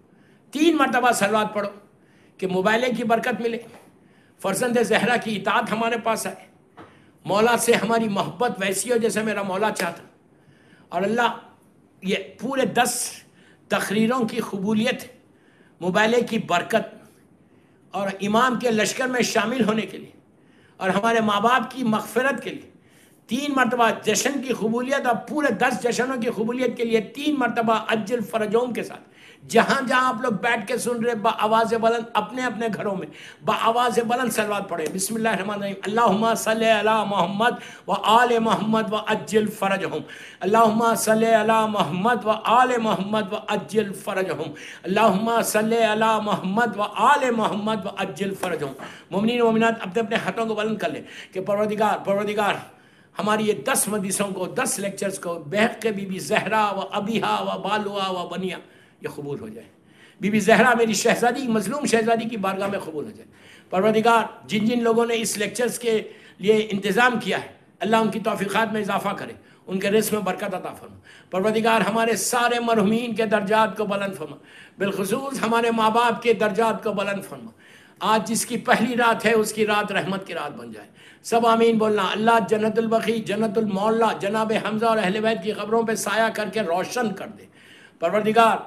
تین مرتبہ صلوات پڑھو کہ موبائلے کی برکت ملے، فرزند زہرا کی اطاعت ہمارے پاس آئے، مولا سے ہماری محبت ویسی ہو جیسے میرا مولا چاہتا. اور اللہ یہ پورے دس تقریروں کی قبولیت، موبائلے کی برکت، اور امام کے لشکر میں شامل ہونے کے لیے، اور ہمارے ماں باپ کی مغفرت کے لیے تین مرتبہ جشن کی قبولیت، اور پورے دس جشنوں کی قبولیت کے لیے تین مرتبہ عجل فرجوم کے ساتھ جہاں جہاں آپ لوگ بیٹھ کے سن رہے با آواز بلند اپنے اپنے گھروں میں با آواز بلند صلوات پڑھیں. بسم اللہ الرحمن الرحیم. اللہم صلی علی محمد و آل محمد و عجل فرجہم. اللہم صلی علی محمد و آل محمد و عجل فرجہم. اللہم صلی علی محمد و آل محمد و عجل فرجہم. مومنین و مومنات اپنے اپنے ہاتھوں کو بلند کر لیں کہ پروردگار پروردگار ہماری یہ دس مجلسوں کو، دس لیکچرز کو بحق بی بی زہرا و ابیہا و بالوا و بنیا یہ قبول ہو جائے. بی بی زہرا میری شہزادی، مظلوم شہزادی کی بارگاہ میں قبول ہو جائے. پروردگار جن جن لوگوں نے اس لیکچرز کے لیے انتظام کیا ہے، اللہ ان کی توفیقات میں اضافہ کرے، ان کے رزق میں برکت عطا فرما. پروردگار ہمارے سارے مرحومین کے درجات کو بلند فرما، بالخصوص ہمارے ماں باپ کے درجات کو بلند فرما. آج جس کی پہلی رات ہے اس کی رات رحمت کی رات بن جائے. سب آمین بولنا. اللہ جنت البقیع، جنت المعلا، جناب حمزہ اور اہل بیت کی قبروں پہ سایہ کر کے روشن کر دے. پروردگار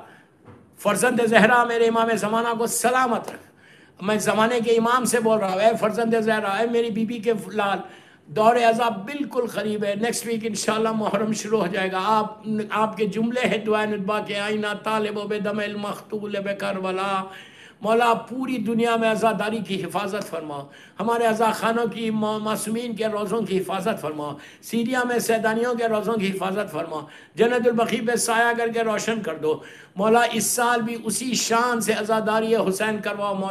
فرزند زہرا میرے امام زمانہ کو سلامت رکھ. میں زمانے کے امام سے بول رہا ہوں، اے فرزند زہرا، اے میری بی بی کے لال، دور عذاب بالکل قریب ہے. نیکسٹ ویک انشاءاللہ محرم شروع ہو جائے گا. آپ آپ کے جملے ہیں دعائے ندبہ کے آئینہ طالب و بدم المختول بکربلا. مولا پوری دنیا میں عزاداری کی حفاظت فرما، ہمارے عزا خانوں کی معصومین کے روزوں کی حفاظت فرما، سیریا میں سیدانیوں کے روزوں کی حفاظت فرما، جنت البقیع پہ سایہ کر کے روشن کر دو. مولا اس سال بھی اسی شان سے عزاداری حسین کرواؤ مولا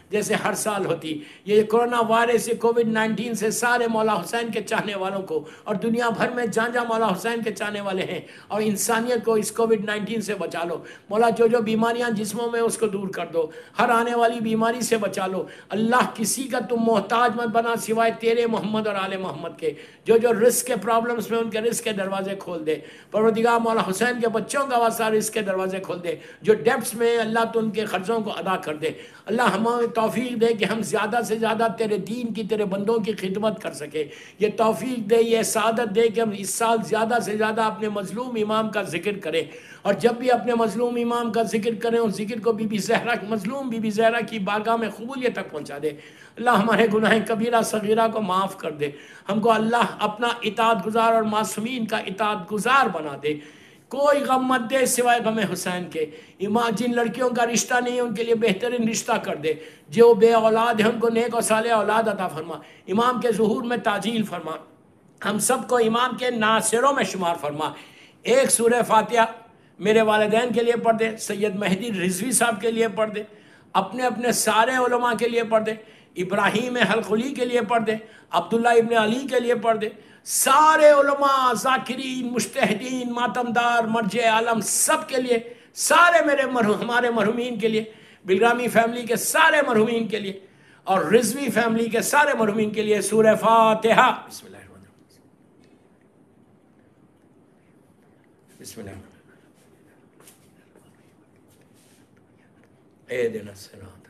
جیسے ہر سال ہوتی. یہ کرونا وائرس، یہ کووڈ نائنٹین سے سارے مولا حسین کے چاہنے والوں کو اور دنیا بھر میں جہاں جہاں مولا حسین کے چاہنے والے ہیں اور انسانیت کو اس کووڈ نائنٹین سے بچا لو. مولا جو جو بیماریاں جسموں میں اس کو دور کر دو، ہر آنے والی بیماری سے بچا لو. اللہ کسی کا تم محتاج مت بنا سوائے تیرے محمد اور آل محمد کے. جو جو رزق کے پرابلمز میں ان کے رزق کے دروازے کھول دے. پروردگار مولا حسین کے بچوں کا واسطہ رزق کے دروازے کھول دے. جو ڈیپٹس میں اللہ تو ان کے قرضوں کو ادا کر دے. اللہ ہمیں توفیق دے کہ ہم زیادہ سے زیادہ تیرے دین کی، تیرے بندوں کی خدمت کر سکے. یہ توفیق دے، یہ سعادت دے کہ ہم اس سال زیادہ سے زیادہ اپنے مظلوم امام کا ذکر کریں، اور جب بھی اپنے مظلوم امام کا ذکر کریں اس ذکر کو بی بی زہرا، مظلوم بی بی زہرا کی بارگاہ میں قبولیت تک پہنچا دے. اللہ ہمارے گناہ کبیرہ صغیرہ کو معاف کر دے. ہم کو اللہ اپنا اطاعت گزار اور معصومین کا اطاعت گزار بنا دے. کوئی غم مت دے سوائے غم حسین کے. امام جن لڑکیوں کا رشتہ نہیں ہے ان کے لیے بہترین رشتہ کر دے. جو بے اولاد ہیں ان کو نیک و صالح اولاد عطا فرما. امام کے ظہور میں تعجیل فرما. ہم سب کو امام کے ناصروں میں شمار فرما. ایک سورہ فاتحہ میرے والدین کے لیے پڑھ دے، سید مہدی رضوی صاحب کے لیے پڑھ دے، اپنے اپنے سارے علماء کے لیے پڑھ دے، ابراہیم حلقلی کے لیے پڑھ دے، عبداللہ ابن علی کے لیے پڑھ دے، سارے علماء، ذاکرین، مجتہدین، ماتمدار، مرجع عالم سب کے لیے، سارے میرے مرحوم ہمارے مرحومین کے لیے، بلرامی فیملی کے سارے مرحومین کے لیے اور رضوی فیملی کے سارے مرحومین کے لیے سورہ فاتحہ. بسم اللہ الرحمن الرحیم. بسم اللہ الرحمن الرحیم. اہدنا الصراط